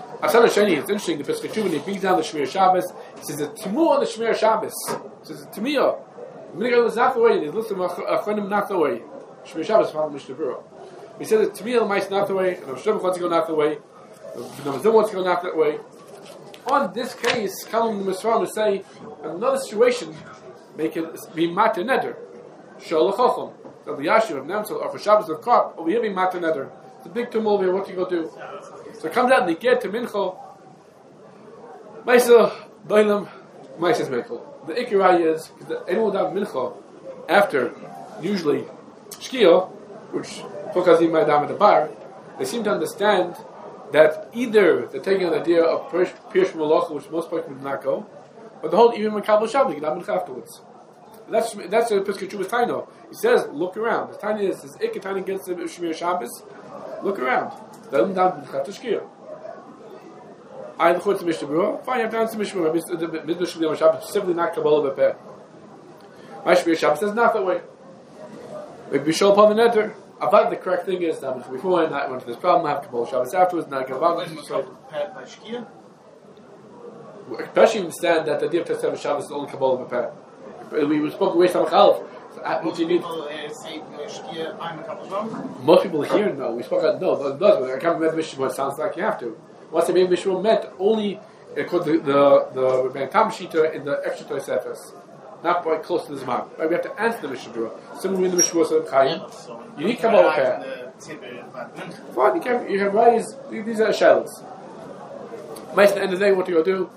Asana Sheni, it's interesting, the Pesach Shuvah, he brings down the Shmir Shabbos, he says, the Timu on the Shmir Shabbos. He says, Timiyah. I'm going to go to not the way, he's listening to Achronim not the way. Shmir Shabbos found Mishnah Berurah. He says that Timiyah might not the way, and Rav Shlomo wants to go not the way, Rav Zim wants to go not that way. On this case, Kalam the Misraim will say, in another situation, make it be Mata Neder. Shol L'chochom. So the Yashiv of Nemsel, or for Shabbos of Krop, over here be Mata Neder. It's a big tumult here, what do you go do? So it comes out and they get to Mincho. Maisa, Bailam, Maisa's Mincho. The Ikirai is, that anyone down Mincho, after, usually, Shkia, which Pokazim Maidam at the bar, they seem to understand that either they're taking an idea of Pirush Malacha, which most people would not go, but the whole, even when Kabbalah Shabbat, you get Mincha afterwards. That's that's the Pesach Shuvah's Taino. He says, look around. The Taino is, says, Ikke Taino against the Shmir Shabbos, look around. Then down to the Shkia. I the Chutz Mishnah Berurah. Fine, I'm down to Mishnah Berurah. The Mishnah Shuvah Shabbos specifically not Kabbalah B'Peh. My Shmir Shabbos says not that way. Maybe we show upon the netter. I thought the correct thing is that before I went to this problem, I have Kabbalah Shabbos afterwards. Not Kabbalah. Especially understand that the idea of Tesef Shabbos is only Kabbalah B'Peh. We spoke away from Chalv. What you need? Most people here know. We spoke about no, it does. I can't remember Mishnah, but it sounds like you have to. Once they made Mishnah meant only according to the the Ben Tam Shita in the extra Tosefes, not quite close to the Zman. Right? We have to answer the Mishnah Berurah. Similarly, in the Mishnah Berurah Chayim, you need Kabbalah B'Peh. Fine, you can you can raise these are shells. At the end of the day, what do you do?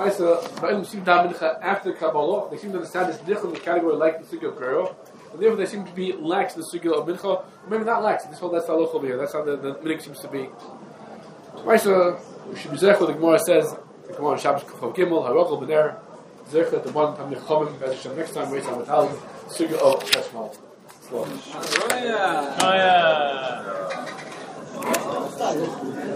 After Kabbalah, they seem to understand this different category like the Sugya of Perero, and therefore they seem to be lax in the Sugya of Mincha. Maybe not lax. This whole that's the halacha over here. That's how the, the minig seems to be. So we should be zechel. The Gemara says the Gemara on Shabbos Kufov Gimel Harochel B'ner zechel the one time Nechomim Bezishem next time raise on the Tal Sugya of Cheshmal. Oh yeah. Oh yeah.